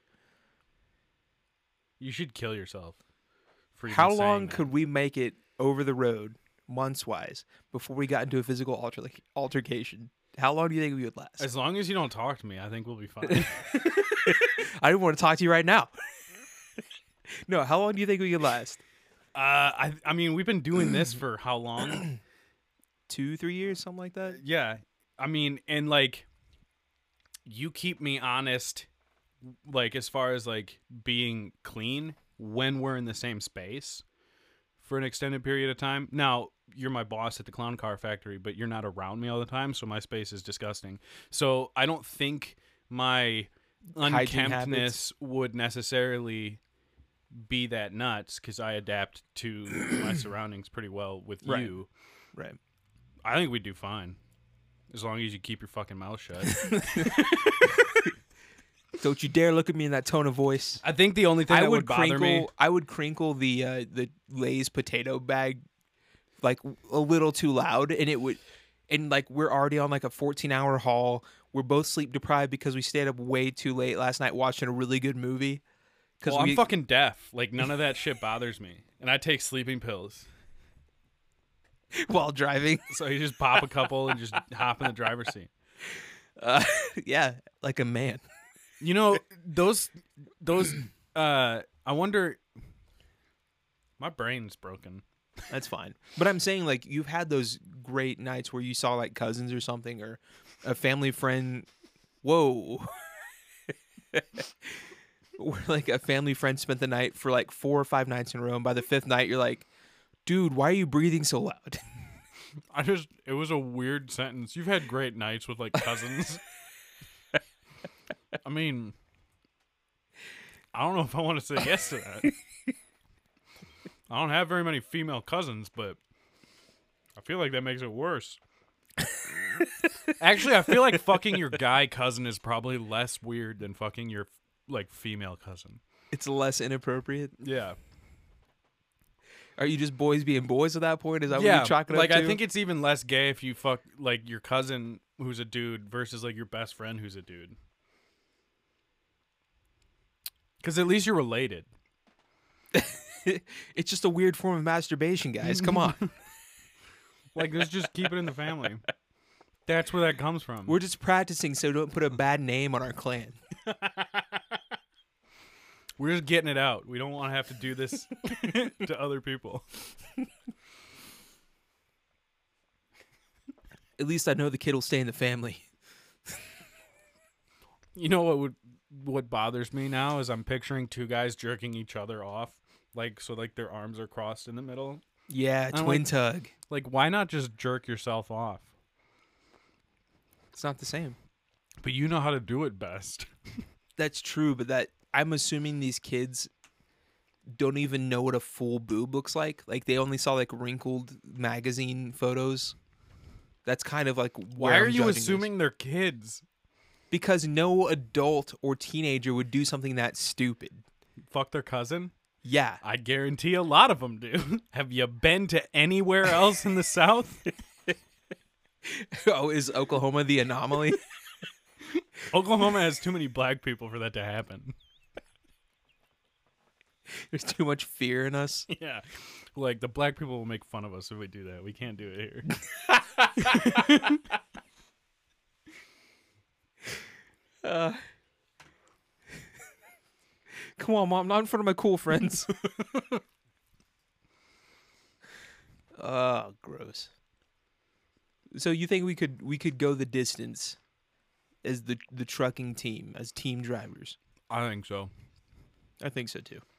You should kill yourself. For even How saying long that. could we make it over the road, months-wise, before we got into a physical altercation? How long do you think we would last? As long as you don't talk to me, I think we'll be fine. I didn't want to talk to you right now. No, how long do you think we could last? I mean, we've been doing this for how long? 2-3 years, something like that. Yeah. I mean, and like, you keep me honest, like, as far as like being clean when we're in the same space for an extended period of time. Now, you're my boss at the Clown Car Factory, but you're not around me all the time, so my space is disgusting. So I don't think my unkemptness would necessarily be that nuts because I adapt to my surroundings pretty well with Right. you. Right. I think we'd do fine. As long as you keep your fucking mouth shut. Don't you dare look at me in that tone of voice. I think the only thing that would bother me... I would crinkle the Lay's potato bag like a little too loud, and it would, and like we're already on like a 14-hour haul. We're both sleep deprived because we stayed up way too late last night watching a really good movie. Well, I'm fucking deaf. Like, none of that shit bothers me. And I take sleeping pills. while driving. So you just pop a couple and just hop in the driver's seat. Yeah, like a man. You know, those I wonder, my brain's broken. That's fine. But I'm saying, like, you've had those great nights where you saw, like, cousins or something, or a family friend. Whoa. Where, like, a family friend spent the night for, like, 4 or 5 nights in a row. And by the 5th night, you're like, dude, why are you breathing so loud? It was a weird sentence. You've had great nights with, like, cousins. I mean, I don't know if I want to say yes to that. I don't have very many female cousins, but I feel like that makes it worse. Actually, I feel like fucking your guy cousin is probably less weird than fucking your, like, female cousin. It's less inappropriate. Yeah. Are you just boys being boys at that point? Is that what you're chalking like, up to? I think it's even less gay if you fuck, like, your cousin who's a dude versus, like, your best friend who's a dude. Because at least you're related. It's just a weird form of masturbation, guys. Come on. Like, let's just keep it in the family. That's where that comes from. We're just practicing so don't put a bad name on our clan. We're just getting it out. We don't want to have to do this to other people. At least I know the kid will stay in the family. You know what bothers me now is I'm picturing two guys jerking each other off. Like, so, like, their arms are crossed in the middle. Yeah, twin tug. Like, why not just jerk yourself off? It's not the same. But you know how to do it best. That's true, but that I'm assuming these kids don't even know what a full boob looks like. Like, they only saw, like, wrinkled magazine photos. That's kind of like Why are you assuming they're kids? Because no adult or teenager would do something that stupid. Fuck their cousin? Yeah. I guarantee a lot of them do. Have you been to anywhere else in the South? Oh, is Oklahoma the anomaly? Oklahoma has too many black people for that to happen. There's too much fear in us. Yeah. Like, the black people will make fun of us if we do that. We can't do it here. Come on, Mom, not in front of my cool friends. Oh, gross. So you think we could go the distance as the trucking team, as team drivers? I think so. I think so too.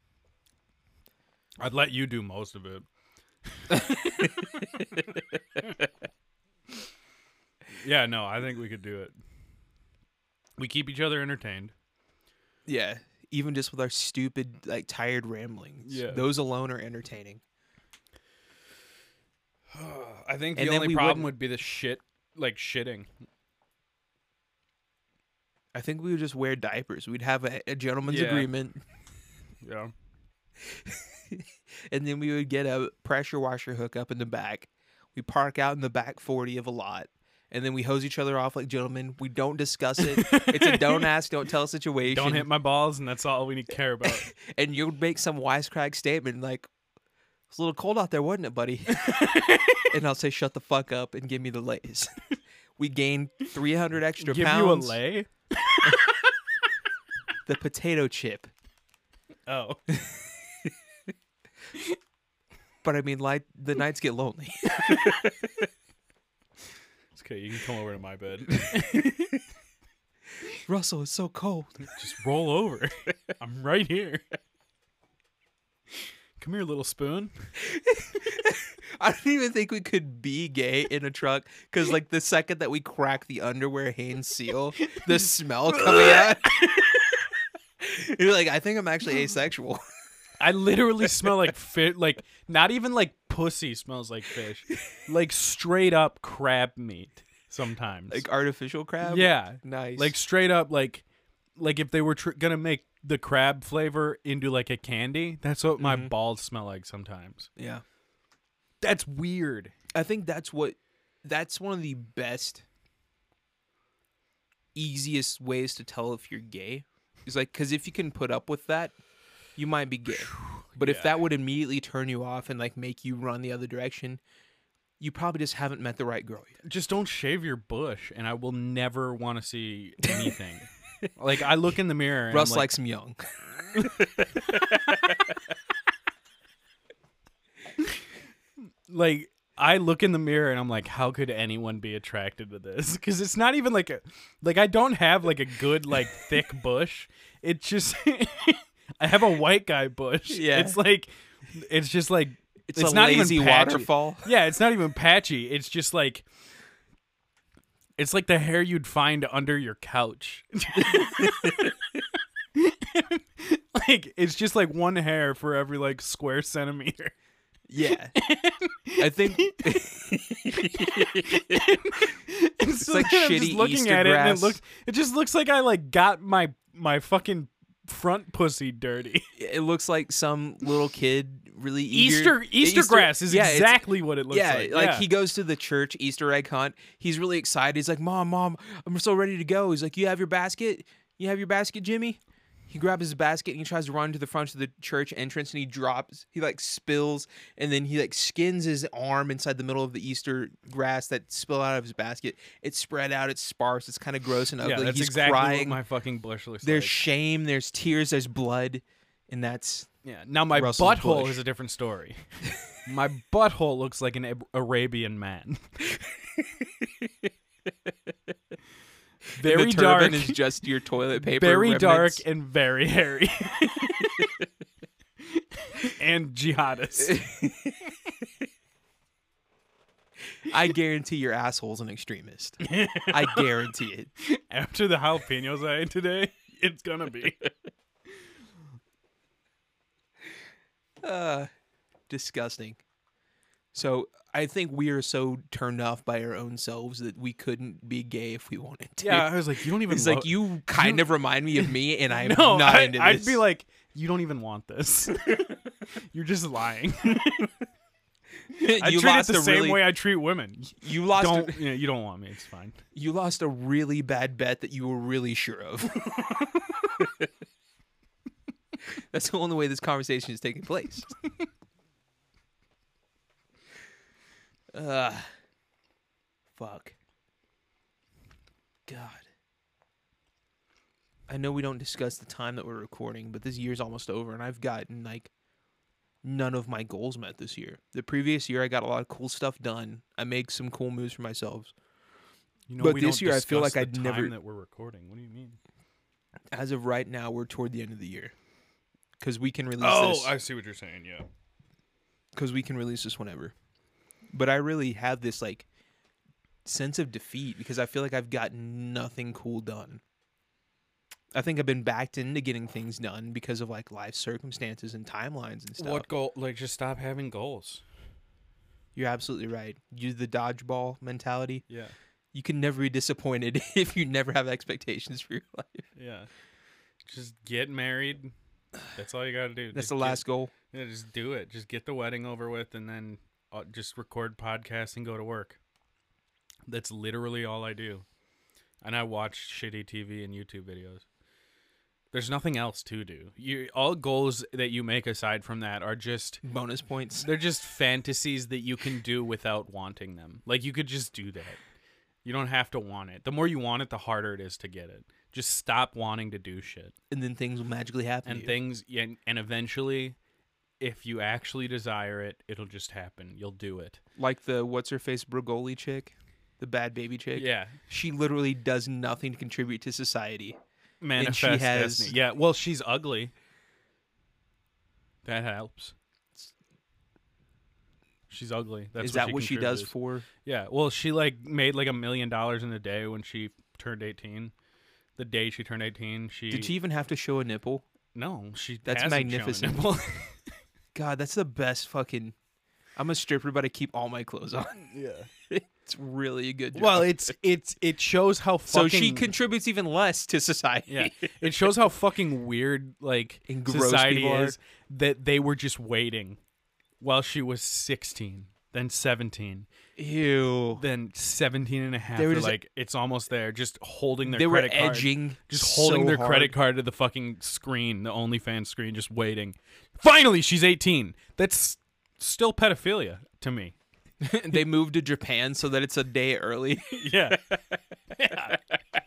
I'd let you do most of it. Yeah, no, I think we could do it. We keep each other entertained. Yeah, even just with our stupid, like, tired ramblings. Yeah. Those alone are entertaining. I think And the then only we problem wouldn't- would be the shit, like shitting. I think we would just wear diapers. We'd have a gentleman's Yeah. agreement, Yeah. and then we would get a pressure washer hookup in the back. We park out in the back 40 of a lot, and then we hose each other off like gentlemen. We don't discuss it. It's a don't ask, don't tell situation. Don't hit my balls, and that's all we need to care about. And you would make some wisecrack statement like, "It's a little cold out there, wasn't it, buddy?" And I'll say, "Shut the fuck up and give me the lays." We gained 300 extra Give pounds. you a lay? The potato chip. Oh. But I mean, like, the nights get lonely. It's okay, you can come over to my bed. Russell, it's so cold. Just roll over. I'm right here. Come here, little spoon. I don't even think we could be gay in a truck because, like, the second that we crack the underwear Hanes seal, the smell coming out. You're like, I think I'm actually asexual. I literally smell like fish. Like, not even like pussy smells like fish. Like, straight up crab meat sometimes. Like artificial crab? yeah. Nice. Like, straight up, like if they were gonna make the crab flavor into like a candy, that's what my balls smell like sometimes. yeah. That's weird. I think that's one of the best, easiest ways to tell if you're gay. Is like, because if you can put up with that, you might be gay. But if Yeah. that would immediately turn you off and like make you run the other direction, you probably just haven't met the right girl yet. Just don't shave your bush, and I will never want to see anything. Like, I look in the mirror, and Russ I'm like, likes him young. like, I look in the mirror and I'm like, how could anyone be attracted to this? Because it's not even like I don't have like a good like thick bush. It's just I have a white guy bush. Yeah. It's just like It's a not lazy even patchy. waterfall. Yeah, it's not even patchy. It's just like it's like the hair you'd find under your couch. Like, it's just like one hair for every like square centimeter. Yeah. I think It's like shitty looking Easter at it, and grass. it just looks like I like got my fucking front pussy dirty. it looks like some little kid really eager. Easter grass is yeah, it's- exactly what it looks like. like he goes to the church Easter egg hunt. He's really excited. He's like, Mom, I'm so ready to go. He's like, you have your basket? You have your basket, Jimmy? He grabs his basket and he tries to run to the front of the church entrance and he like spills and then he like skins his arm inside the middle of the Easter grass that spill out of his basket. It's spread out, it's sparse, it's kind of gross and ugly. Yeah, that's He's exactly crying. what my fucking bush looks There's like. shame, there's tears, there's blood, and that's Yeah. Now my Russell's butthole bush. is a different story. My butthole looks like an Arabian man. Very the dark. turban is just your toilet paper. Very dark remnants. and very hairy. And jihadist. I guarantee your asshole's an extremist. I guarantee it. After the jalapenos I ate today, it's gonna be. Disgusting. So I think we are so turned off by our own selves that we couldn't be gay if we wanted to. Yeah, I was like, you don't even. It's like you kind of remind me of me, and I'm No, not into this. I'd be like, you don't even want this. You're just lying. I you treat it lost the a same really, way I treat women. you lost. Don't you don't want me? It's fine. You lost a really bad bet that you were really sure of. That's the only way this conversation is taking place. Fuck. God. I know we don't discuss the time that we're recording, but this year's almost over, and I've gotten, like, none of my goals met this year. The previous year, I got a lot of cool stuff done. I made some cool moves for myself. You know, But we this don't year, I feel discuss like the I'd never- time that we're recording. What do you mean? As of right now, we're toward the end of the year. Because we can release this. I see what you're saying. Yeah. Because we can release this whenever. But I really have this, like, sense of defeat because I feel like I've got nothing cool done. I think I've been backed into getting things done because of like life circumstances and timelines and stuff. What goal? Like, just stop having goals. You're absolutely right. Use the dodgeball mentality. Yeah. You can never be disappointed if you never have expectations for your life. Yeah. Just get married. That's all you got to do. That's Just the last goal. Yeah, just do it. Just get the wedding over with and then just record podcasts and go to work. That's literally all I do. And I watch shitty TV and YouTube videos. There's nothing else to do. All goals that you make aside from that are just bonus points. They're just fantasies that you can do without wanting them. Like, you could just do that. You don't have to want it. The more you want it, the harder it is to get it. Just stop wanting to do shit. And then things will magically happen. And eventually, if you actually desire it, it'll just happen. You'll do it. Like the what's-her-face Brigoli chick, the bad baby chick. Yeah. She literally does nothing to contribute to society. Manifest destiny. Yeah, well, she's ugly. That helps. She's ugly. That's Is that what she does for? Yeah. Well, she like made like $1 million in a day when she turned 18. The day she turned 18, did she even have to show a nipple? No, she. That's hasn't magnificent. shown a nipple. God, that's the best fucking. I'm a stripper, but I keep all my clothes on. Yeah. It's really a good job. Well, it shows how fucking. So she contributes even less to society. Yeah. It shows how fucking weird like and gross society people is that they were just waiting while she was 16, then 17. Ew. Then 17 and a half. They were They're just, like, it's almost there. Just holding their they credit were card. edging Just holding their credit card to the fucking screen, the OnlyFans screen, just waiting. Finally, she's 18. That's still pedophilia to me. They moved to Japan so that it's a day early. Yeah. Yeah.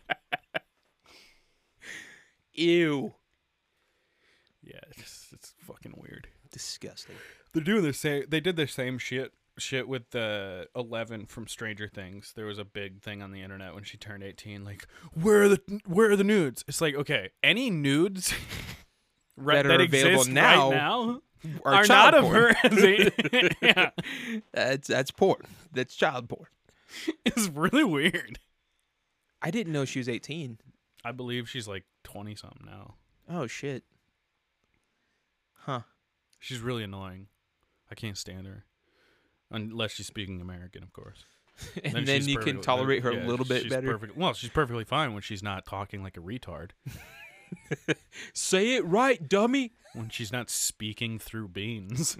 Ew. Yeah, it's fucking weird. Disgusting. They're doing the same. They did the same shit with 11 from Stranger Things. There was a big thing on the internet when she turned 18. Like, where are the nudes? It's like, okay, any nudes that are available exist now, right now are not of porn. her. Yeah, that's porn. That's child porn. It's really weird. I didn't know she was 18. I believe she's like 20 something now. Oh shit. Huh. She's really annoying. I can't stand her. Unless she's speaking American, of course. And then you can tolerate her a little bit better. Well, she's perfectly fine when she's not talking like a retard. Say it right, dummy. When she's not speaking through beans.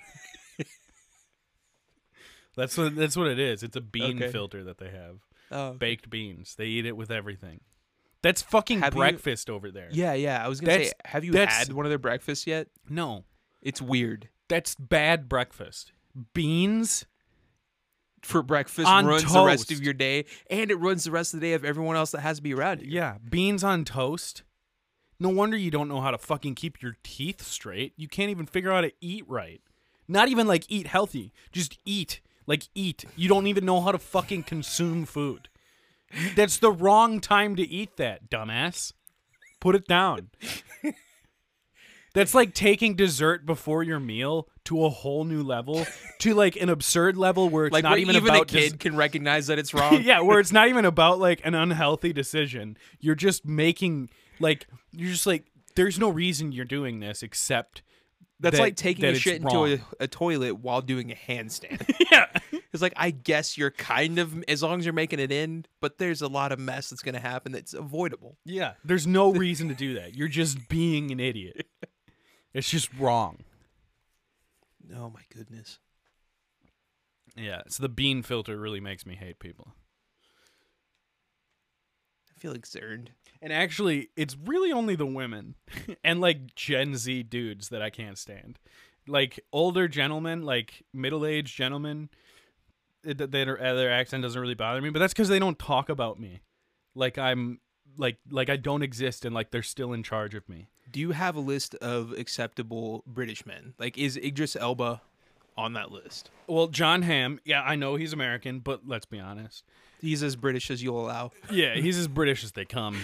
That's what it is. It's a bean filter that they have. Oh. Baked beans. They eat it with everything. That's fucking breakfast over there. Yeah. I was going to say, have you had one of their breakfasts yet? No. It's weird. That's bad breakfast. Beans for breakfast on ruins toast. The rest of your day, and it ruins the rest of the day of everyone else that has to be around you. Yeah, beans on toast. No wonder you don't know how to fucking keep your teeth straight. You can't even figure out how to eat right. Not even like eat healthy. Just eat. Like eat. You don't even know how to fucking consume food. That's the wrong time to eat that, dumbass. Put it down. That's like taking dessert before your meal to a whole new level, to like an absurd level where it's like not even about a kid can recognize that it's wrong. Yeah, where it's not even about like an unhealthy decision. You're just making like there's no reason you're doing this except that's like taking a shit into a toilet while doing a handstand. Yeah. It's like, I guess you're kind of, as long as you're making it in, but there's a lot of mess that's going to happen that's avoidable. Yeah. There's no reason to do that. You're just being an idiot. It's just wrong. Oh, my goodness. Yeah. So the bean filter really makes me hate people. I feel like it's earned. And actually, it's really only the women and like Gen Z dudes that I can't stand. Like older gentlemen, like middle-aged gentlemen, their accent doesn't really bother me, but that's because they don't talk about me. Like I'm like I don't exist and like they're still in charge of me. Do you have a list of acceptable British men? Like, is Idris Elba on that list? Well, John Hamm, yeah, I know he's American, but let's be honest. He's as British as you'll allow. Yeah, he's as British as they come.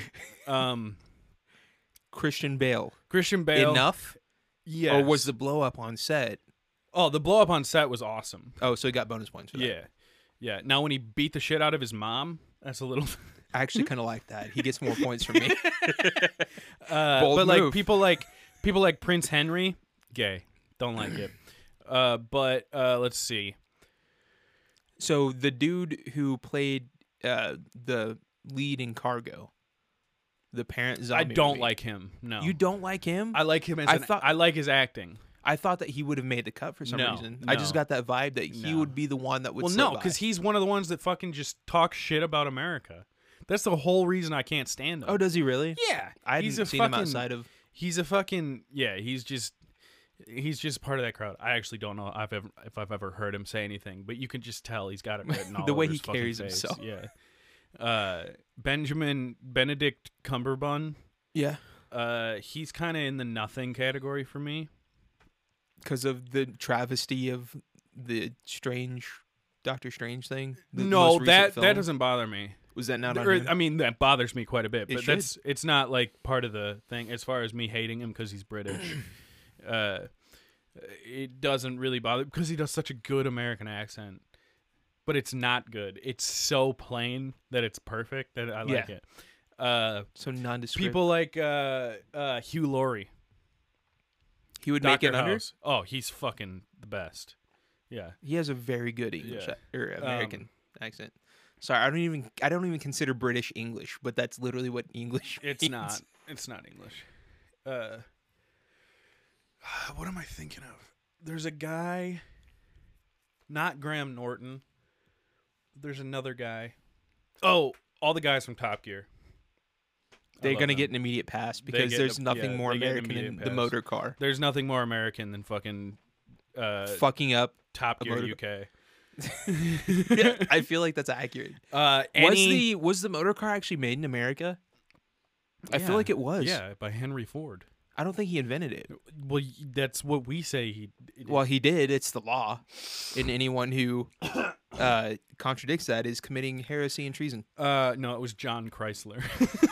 Christian Bale. Enough? Yes. Or was the blow up on set? Oh, the blow up on set was awesome. Oh, so he got bonus points for that. Yeah. Yeah. Now, when he beat the shit out of his mom, that's a little. I actually kind of like that. He gets more points from me. But move. like people like Prince Henry, gay. Don't like it. But let's see. So the dude who played the lead in Cargo, the parent I zombie don't movie. like him. No. You don't like him? I like him as I I like his acting. I thought that he would have made the cut for some No, reason. I just no. got that vibe that he No. would be the one that would. Well, slip no, by. because he's one of the ones that fucking just talk shit about America. That's the whole reason I can't stand him. Oh, does he really? yeah. I he's hadn't a seen fucking, him outside of. He's a fucking yeah. He's just part of that crowd. I actually don't know if I've ever heard him say anything, but you can just tell he's got it written all The way over he his fucking carries face. himself. Yeah. Benedict Cumberbatch. Yeah, He's kind of in the nothing category for me. because of the travesty of the Doctor Strange thing. The No, most recent that film. doesn't bother me. Was that not on Or, him? I mean, that bothers me quite a bit, It but should. it's not like part of the thing as far as me hating him because he's British. It doesn't really bother because he does such a good American accent, but it's not good. It's so plain that it's perfect that I like Yeah. it. So nondescript. People like Hugh Laurie, he would Dr. make it under. House. Oh, he's fucking the best. Yeah. He has a very good English Yeah. or American accent. Sorry, I don't even consider British English, but that's literally what English It's means. not. It's not English. What am I thinking of? There's a guy, not Graham Norton. There's another guy. Oh, all the guys from Top Gear. I They're love gonna them. get an immediate pass because get there's the- nothing yeah, more they get an American immediate than the pass. motor car. There's nothing more American than fucking Fucking up. Top a Gear motor- UK. I feel like that's accurate. Any- Was the motor car actually made in America? I Yeah. feel like it was. Yeah, by Henry Ford. I don't think he invented it. Well, that's what we say he. Well, he did. It's the law, and anyone who contradicts that is committing heresy and treason. No, it was John Chrysler.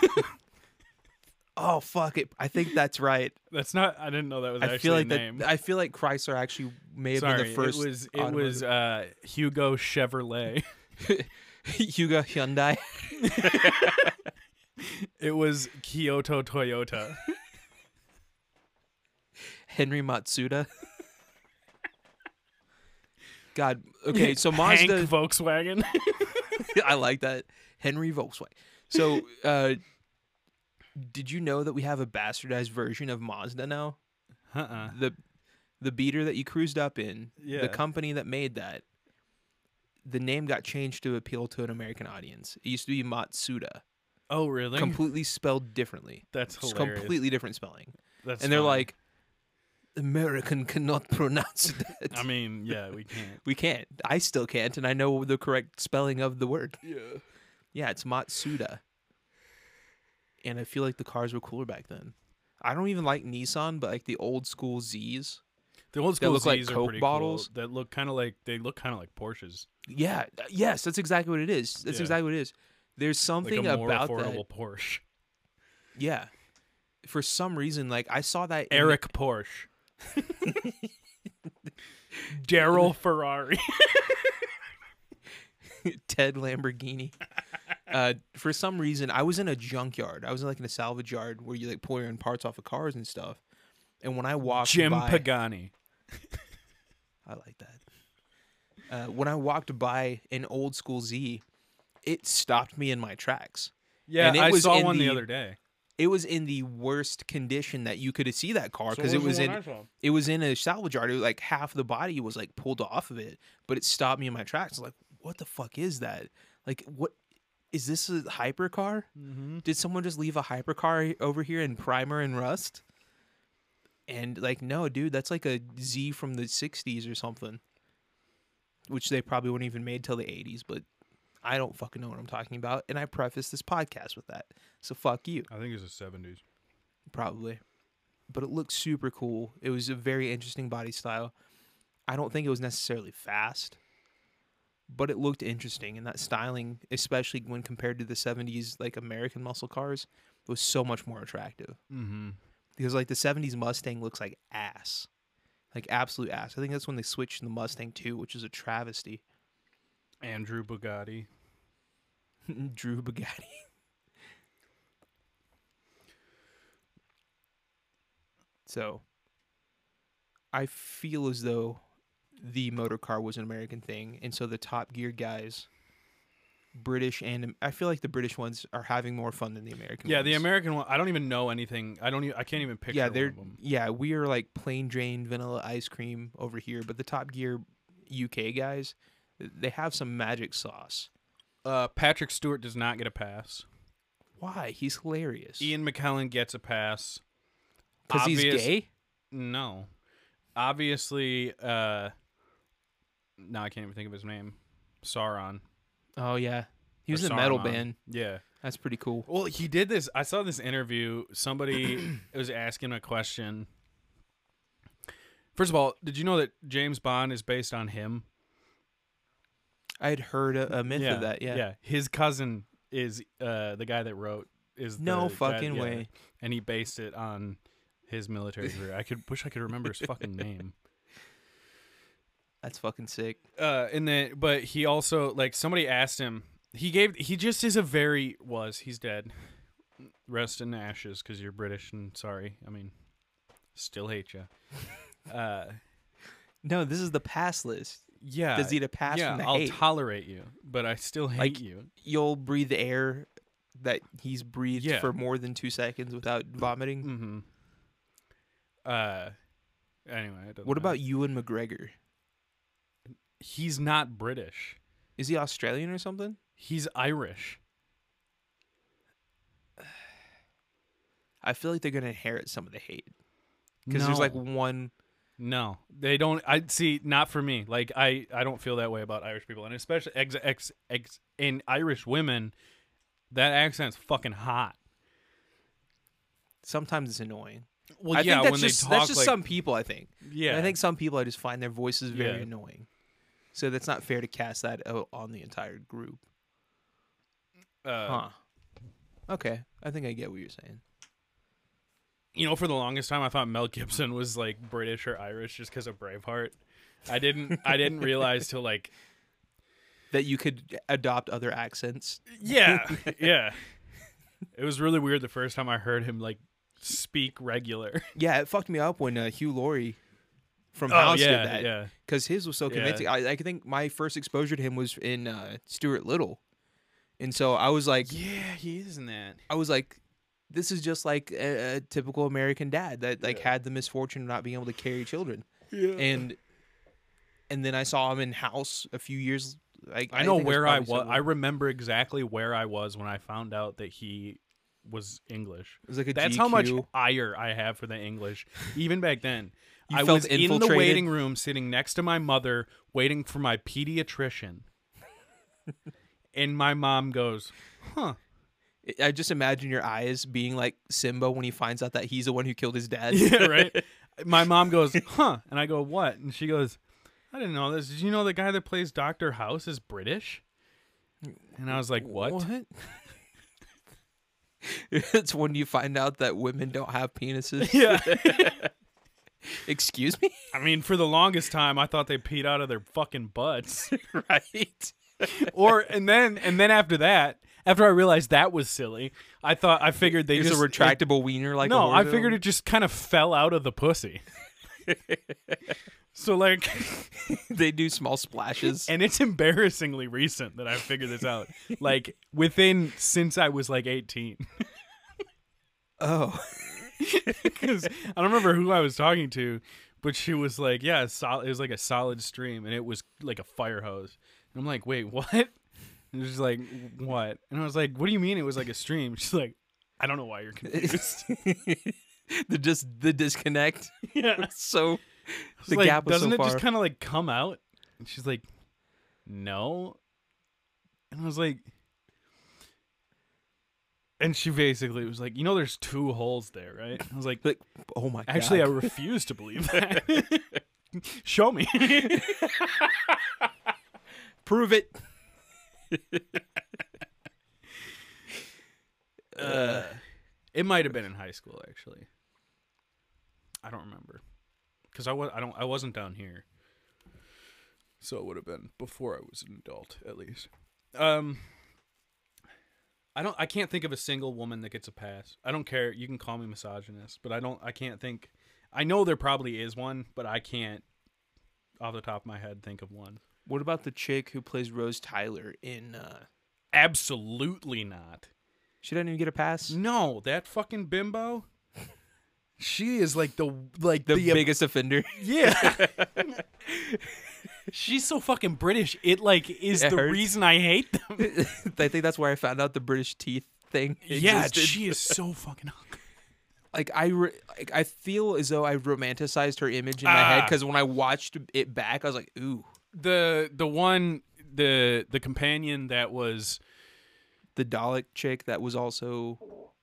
Oh fuck it! I think that's right. That's not. I didn't know that was I actually feel like a name. I feel like Chrysler actually may have Sorry, been the first. it was Hugo Chevrolet. Hyundai Hyundai. It was Kyoto Toyota. Henry Matsuda. God. Okay, so Mazda. Hank Volkswagen. I like that. Henry Volkswagen. So, did you know that we have a bastardized version of Mazda now? The beater that you cruised up in, Yeah. the company that made that, the name got changed to appeal to an American audience. It used to be Matsuda, Oh, really? completely spelled differently. That's It's hilarious. completely different spelling. That's And they're funny. like, American cannot pronounce that. I mean, yeah, we can't. We can't. I still can't, and I know the correct spelling of the word. Yeah. Yeah, it's Matsuda. And I feel like the cars were cooler back then. I don't even like Nissan, but like the old school Zs. The old school look like Zs are Coke pretty bottles. Cool. That look kind of like Porsches. Yeah, yes, that's exactly what it is. That's Yeah. exactly what it is. There's Like something a more about affordable that. Porsche. Yeah. For some reason, like I saw that in Eric Porsche. Daryl Ferrari. Ted Lamborghini. For some reason, I was in a junkyard. I was like in a salvage yard where you like pull your own parts off of cars and stuff. And when I walked Jim by, Pagani. I like that. When I walked by an old school Z, it stopped me in my tracks. Yeah, And it I was saw in one the the- other day. It was in the worst condition that you could see that car because it was in a salvage yard. It was like half the body was like pulled off of it, but it stopped me in my tracks. I was like, what the fuck is that? Like, what is this, a hypercar? Mm-hmm. Did someone just leave a hypercar over here in primer and rust? And like, no, dude, that's like a Z from the 60s or something, which they probably wouldn't even made till the 80s, but I don't fucking know what I'm talking about. And I preface this podcast with that. So fuck you. I think it's the 70s. Probably. But it looked super cool. It was a very interesting body style. I don't think it was necessarily fast, but it looked interesting. And that styling, especially when compared to the 70s, like American muscle cars, was so much more attractive. Mm-hmm. Because like the 70s Mustang looks like ass. Like absolute ass. I think that's when they switched to the Mustang too, which is a travesty. Andrew Bugatti. Drew Bugatti. So, I feel as though the motor car was an American thing, and so the Top Gear guys, British, and I feel like the British ones are having more fun than the American Yeah, ones. the American one. I don't even know anything. I can't even picture. Yeah, one they're of them. we are like plain Jane vanilla ice cream over here, but the Top Gear UK guys, they have some magic sauce. Patrick Stewart does not get a pass. Why? He's hilarious. Ian McKellen gets a pass. Because he's gay? No. Obviously, now I can't even think of his name. Sauron. Oh, yeah. He was Or in a metal Saruman. band. Yeah. That's pretty cool. Well, he did this. I saw this interview. Somebody was asking a question. First of all, did you know that James Bond is based on him? I had heard a myth of that, yeah. His cousin is the guy that wrote. No the guy- fucking yeah. way. And he based it on his military career. Wish I could remember his fucking name. That's fucking sick. But he also, like, somebody asked him. He just is he's dead. Rest in ashes, because you're British, and sorry. I mean, still hate you. No, this is the pass list. Yeah. Does he get a pass yeah, from the I'll hate? tolerate you, but I still hate Like, you. You'll breathe the air that he's breathed Yeah. for more than 2 seconds without vomiting. Mm-hmm. Anyway, it doesn't What about matter. Ewan McGregor? He's not British. Is he Australian or something? He's Irish. I feel like they're gonna inherit some of the hate because there's like one. No, they don't. I see. Not for me. Like I don't feel that way about Irish people, and especially in Irish women. That accent's fucking hot. Sometimes it's annoying. Well, I yeah, think that's when just, they talk that's just like some people. I think. yeah, And I think some people I just find their voices very Yeah. annoying. So that's not fair to cast that out on the entire group. Huh. Okay, I think I get what you're saying. You know, for the longest time, I thought Mel Gibson was like British or Irish just because of Braveheart. I didn't realize till like That you could adopt other accents. yeah. It was really weird the first time I heard him like speak regular. Yeah, it fucked me up when Hugh Laurie from House did that. yeah. Because his was so convincing. I think my first exposure to him was in Stuart Little. And so I was like, Yeah, he is in that. I was like, this is just like a typical American dad that like Yeah. had the misfortune of not being able to carry children. Yeah. And then I saw him in House a few years. Like I know think it where I probably was. similar. I remember exactly where I was when I found out that he was English. It was like a That's GQ. how much ire I have for the English. Even back then, You I felt was in the infiltrated? waiting room, sitting next to my mother, waiting for my pediatrician. And my mom goes, "Huh." I just imagine your eyes being like Simba when he finds out that he's the one who killed his dad. Yeah, right. My mom goes, "Huh," and I go, "What?" And she goes, "I didn't know this. Did you know the guy that plays Dr. House is British?" And I was like, "What?" It's when you find out that women don't have penises. Yeah. Excuse me? I mean, for the longest time, I thought they peed out of their fucking butts. Right. and then after that, after I realized that was silly, I figured they There's just a retractable wiener like no, a I Orville. figured it just kind of fell out of the pussy. So like, They do small splashes. and it's embarrassingly recent that I figured this out. Like since I was like 18. Oh. Because I don't remember who I was talking to, but she was like, "Yeah, it was like a solid stream, and it was like a fire hose." And I'm like, "Wait, what?" And she's like, "What?" And I was like, "What do you mean it was like a stream?" She's like, "I don't know why you're confused." the disconnect. Yeah, So I was the like, gap was doesn't so it far. just kind of like come out? And she's like, "No," and I was like. And she basically was like, there's 2 holes there, right? I was like, Like, oh my actually, I god. refuse to believe that. Show me. Prove it. It might have been in high school, actually. I don't remember, because I wasn't down here. So it would have been before I was an adult, at least. I can't think of a single woman that gets a pass. I don't care. You can call me misogynist, but I can't think. I know there probably is one, but I can't, off the top of my head, think of one. What about the chick who plays Rose Tyler in? Absolutely not. She didn't even get a pass. No, that fucking bimbo. She is like the biggest offender. Yeah. She's so fucking British. It is It the hurts. reason I hate them. I think that's where I found out the British teeth thing Yeah, existed. she is so fucking ugly. Like I feel as though I romanticized her image in my head because when I watched it back, I was like, ooh. The companion that was The Dalek chick that was also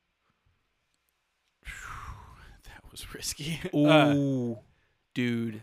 that was risky. ooh, dude.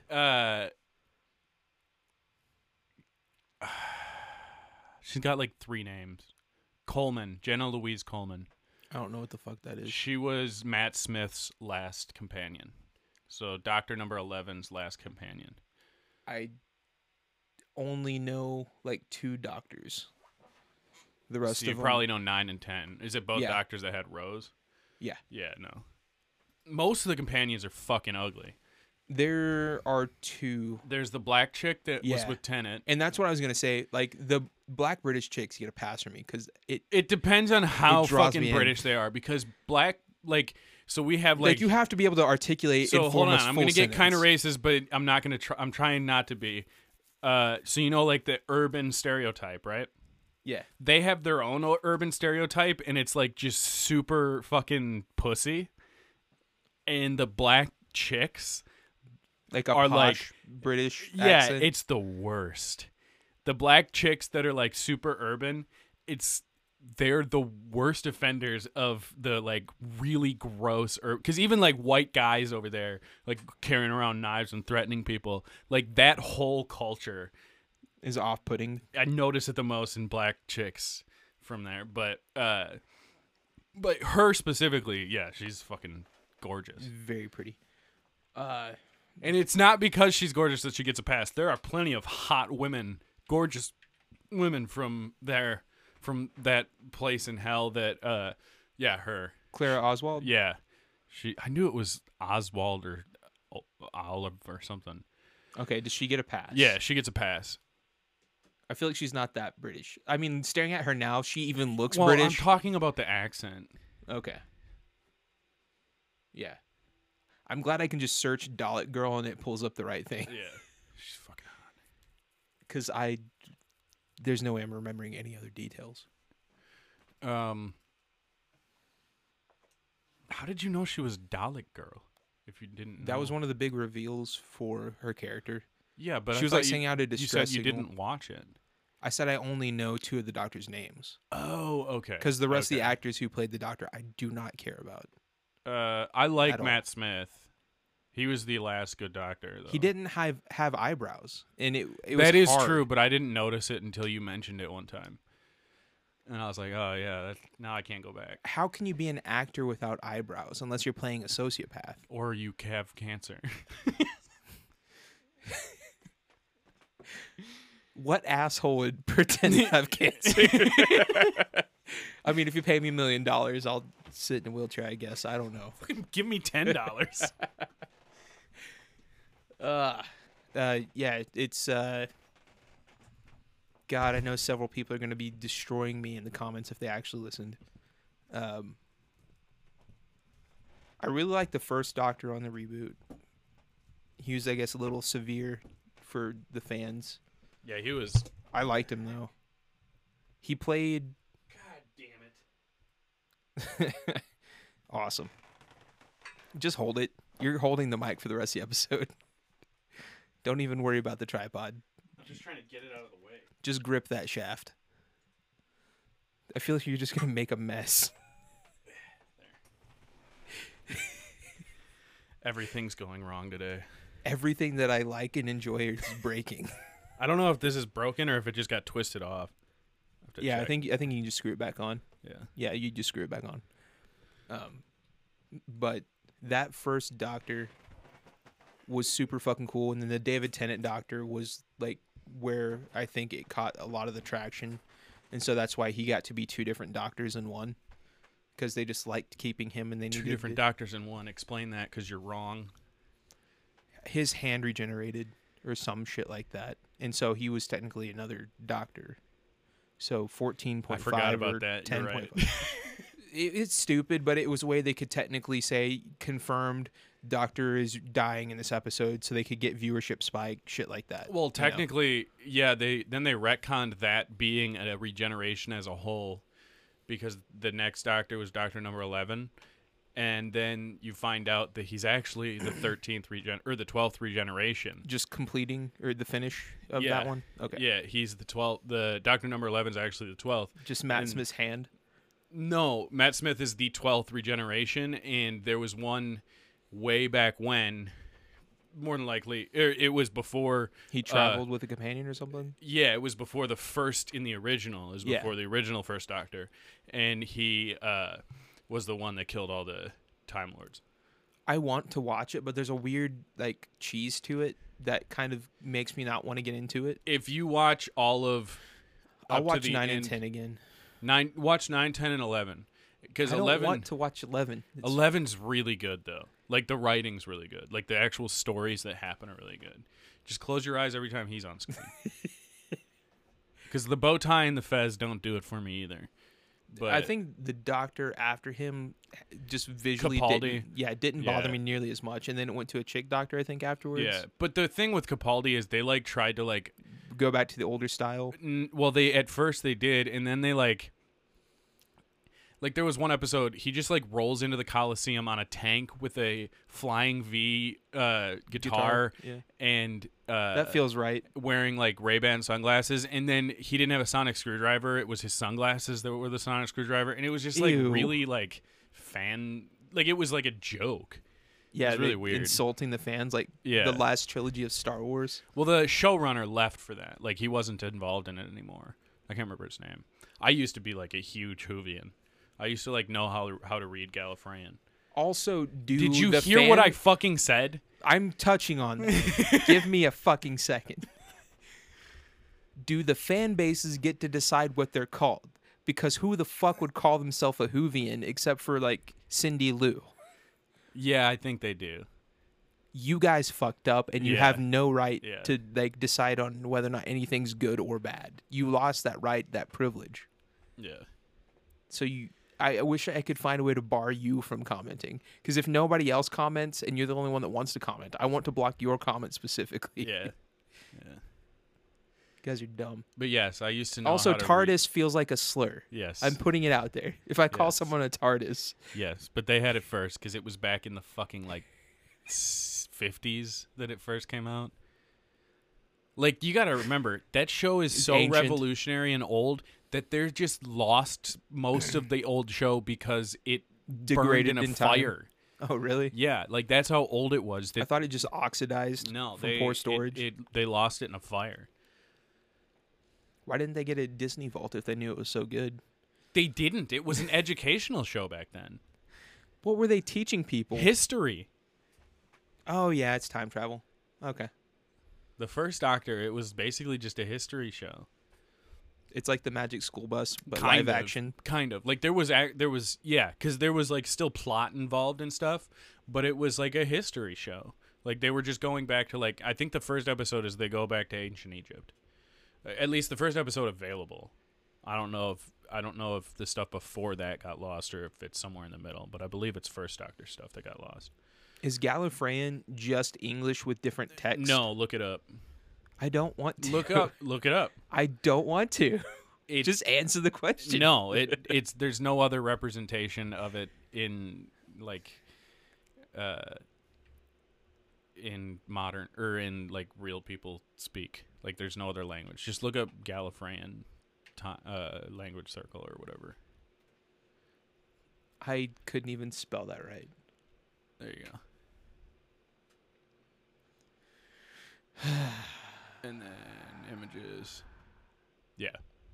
She's got like 3 names. Coleman, Jenna Louise Coleman. I don't know what the fuck that is. She was Matt Smith's last companion. So Doctor Number 11's last companion. I only know like 2 doctors. The rest So of you them, probably know 9 and 10. Is it both Yeah. doctors that had Rose? yeah. Yeah, no. Most of the companions are fucking ugly. There are 2, There's the black chick that was Yeah. with Tennant. and that's what I was gonna say. Like the black British chicks get a pass from me because It depends on how It draws fucking me in. British they are, because black, so we have like you have to be able to articulate. So and hold form on, a I'm full gonna get kind of sentence. racist, but I'm not gonna. I'm trying not to be. So you know, like the urban stereotype, right? Yeah, They have their own urban stereotype, and it's like just super fucking pussy. And the black chicks, like a Are posh like- British. yeah, accent. it's the worst. The black chicks that are like super urban, they're the worst offenders of the like really gross, because even like white guys over there like carrying around knives and threatening people, like that whole culture, is off-putting. I notice it the most in black chicks from there. But her specifically, yeah, she's fucking gorgeous. Very pretty. And it's not because she's gorgeous that she gets a pass. There are plenty of hot women, gorgeous women from that place in hell that, yeah, her. Clara Oswald. Yeah. I knew it was Oswald or Olive or something. Okay, does she get a pass? Yeah, she gets a pass. I feel like she's not that British. I mean, staring at her now, she even looks Well, British. I'm talking about the accent. Okay. Yeah. I'm glad I can just search Dalek girl and it pulls up the right thing. Yeah. She's fucking hot. Because there's no way I'm remembering any other details. How did you know she was Dalek girl? If you didn't know? That was one of the big reveals for her character. Yeah, but She I was thought like sending out a you distress said you signal. didn't watch it. I said I only know 2 of the Doctor's names. Oh, okay. Because the rest of the Okay. actors who played the Doctor, I do not care about. I like at all. Matt Smith. He was the last good Doctor, though. He didn't have eyebrows. And it was That is hard. true, but I didn't notice it until you mentioned it one time. And I was like, oh, yeah, now I can't go back. How can you be an actor without eyebrows unless you're playing a sociopath? Or you have cancer. What asshole would pretend to have cancer? I mean, if you pay me $1 million, I'll sit in a wheelchair, I guess. I don't know. Give me $10. Yeah, it's God, I know several people are going to be destroying me in the comments if they actually listened. I really like the first Doctor on the reboot. He was, I guess, a little severe for the fans. Yeah, he was. I liked him though. He played God damn it. awesome. Just hold it. You're holding the mic for the rest of the episode. Don't even worry about the tripod. I'm just trying to get it out of the way. Just grip that shaft. I feel like you're just going to make a mess. Everything's going wrong today. Everything that I like and enjoy is breaking. I don't know if this is broken or if it just got twisted off. I have to Yeah, check. I think you can just screw it back on. Yeah. Yeah, you just screw it back on. But that first Doctor was super fucking cool, and then the David Tennant Doctor was like where I think it caught a lot of the traction, and so that's why he got to be two different doctors in one, because they just liked keeping him, and they Two needed different doctors in one. Explain that, because you're wrong. his hand regenerated or some shit like that, and so he was technically another doctor. So 14.5 I forgot or about that. You're 10.5. right. It's stupid, but it was a way they could technically say confirmed doctor is dying in this episode, so they could get viewership spike, shit like that. Well, you know? technically, yeah. They retconned that being a regeneration as a whole, because the next Doctor was Doctor Number 11, and then you find out that he's actually the 13th or the 12th regeneration. Just completing or the finish of Yeah. that one. Okay. Yeah, he's the 12th. The Doctor Number 11 is actually the 12th. Just Matt And- Smith's hand. No, Matt Smith is the 12th regeneration, and there was one way back when, more than likely, it was before. He traveled with a companion or something. Yeah, it was before the first in the original. It was Yeah. before the original first Doctor, and he was the one that killed all the Time Lords. I want to watch it, but there's a weird like cheese to it that kind of makes me not want to get into it. If you watch all of, I'll up to watch the 9 and end- 10 again. Watch 9, 10, and 11, because I don't 11. want to watch 11. 11's really good though. Like the writing's really good. Like the actual stories that happen are really good. Just close your eyes every time he's on screen. Because the bow tie and the fez don't do it for me either. But I think the doctor after him just visually Capaldi. didn't bother Yeah. me nearly as much, and then it went to a chick doctor I think afterwards. yeah. But the thing with Capaldi is they like tried to like Go back to the older style. well, they at first they did, and then they like there was one episode he just like rolls into the Coliseum on a tank with a flying V guitar Yeah. and That feels right. wearing like Ray-Ban sunglasses, and then he didn't have a sonic screwdriver. It was his sunglasses that were the sonic screwdriver, and it was just like Ew. really like it was like a joke. Yeah, It's really they- weird. insulting the fans like Yeah. the last trilogy of Star Wars. Well, the showrunner left for that. Like he wasn't involved in it anymore. I can't remember his name. I used to be like a huge Whovian. I used to like know how to read Gallifreyan. Also, Did you hear what I fucking said? I'm touching on that. Give me a fucking second. Do the fan bases get to decide what they're called? Because who the fuck would call themselves a Whovian except for like Cindy Lou? Yeah, I think they do. You guys fucked up, and you Yeah. have no right Yeah. to like decide on whether or not anything's good or bad. You lost that right, that privilege. Yeah. So I wish I could find a way to bar you from commenting. Because if nobody else comments and you're the only one that wants to comment, I want to block your comment specifically. Yeah. Yeah. You guys are dumb. But yes, I used to know. Also, how to read- TARDIS feels like a slur. Yes. I'm putting it out there. If I call Yes. someone a TARDIS, Yes, but they had it first because it was back in the fucking like 50s that it first came out. Like you got to remember that show is It's so ancient. revolutionary and old that they're just lost most of the old show because it burned in a in time. fire. Oh, really? Yeah, like that's how old it was. I thought it just oxidized No, from they poor storage. they lost it in a fire. Why didn't they get a Disney Vault if they knew it was so good? They didn't. It was an educational show back then. What were they teaching people? History. Oh, yeah, it's time travel. Okay. The first Doctor, it was basically just a history show. It's like the Magic School Bus, but Kind live of. action. Kind of. Like there was yeah, because there was like still plot involved and stuff, but it was like a history show. Like they were just going back to like I think the first episode is they go back to ancient Egypt. At least the first episode available. I don't know if the stuff before that got lost or if it's somewhere in the middle, but I believe it's first Doctor stuff that got lost. Is Gallifreyan just English with different text? No, look it up. I don't want to. Look it up. I don't want to. It, Just answer the question. no, it's there's no other representation of it in like in modern or in like real people speak. Like there's no other language. Just look up Gallifreyan language circle or whatever. I couldn't even spell that right. There you go. And then images. Yeah.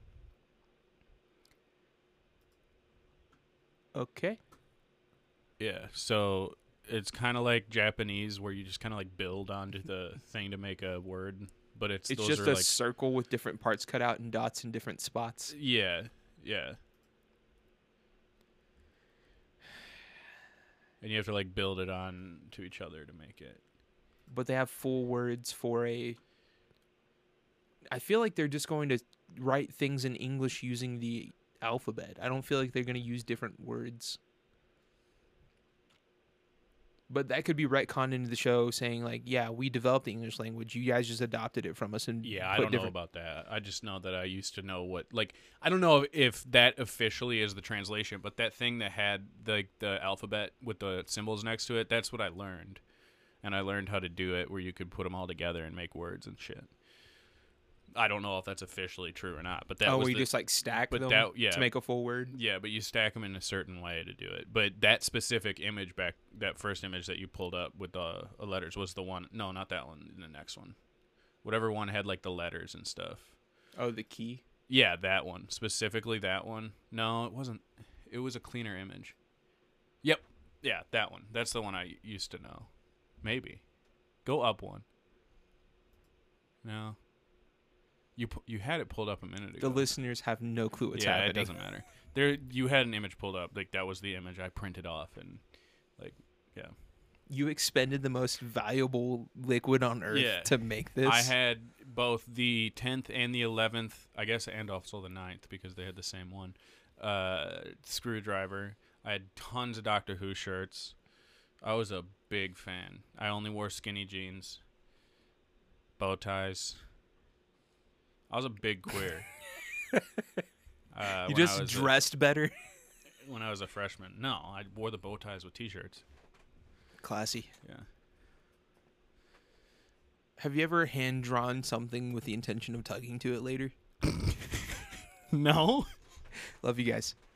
Okay. Yeah. So it's kind of like Japanese where you just kind of like build onto the thing to make a word. but it's It's those just are a like circle with different parts cut out and dots in different spots. yeah. And you have to like build it on to each other to make it. But they have full words for a. I feel like they're just going to write things in English using the alphabet. I don't feel like they're going to use different words. But that could be retconned into the show saying, like, yeah, we developed the English language. You guys just adopted it from us. And Yeah, I put don't know different... about that. I just know that I used to know what, like, I don't know if that officially is the translation, but that thing that had the alphabet with the symbols next to it, that's what I learned. And I learned how to do it where you could put them all together and make words and shit. I don't know if that's officially true or not, but that was where you just, like, stack them to make a full word? Yeah, but you stack them in a certain way to do it. But that specific image that first image that you pulled up with the letters was the one. No, not that one. The next one. Whatever one had, like, the letters and stuff. Oh, the key? Yeah, that one. Specifically that one. No, it wasn't. It was a cleaner image. Yep. Yeah, that one. That's the one I used to know. Maybe. Go up one. No. You had it pulled up a minute ago. The listeners have no clue what's happening. Yeah, it doesn't matter. You had an image pulled up. Like, that was the image I printed off. And, like, yeah. You expended the most valuable liquid on Earth to make this? I had both the 10th and the 11th, I guess, and also the 9th because they had the same one, screwdriver. I had tons of Doctor Who shirts. I was a big fan. I only wore skinny jeans, bow ties. I was a big queer. You just dressed better? When I was a freshman. No, I wore the bow ties with T-shirts. Classy. Yeah. Have you ever hand-drawn something with the intention of tugging to it later? No. Love you guys.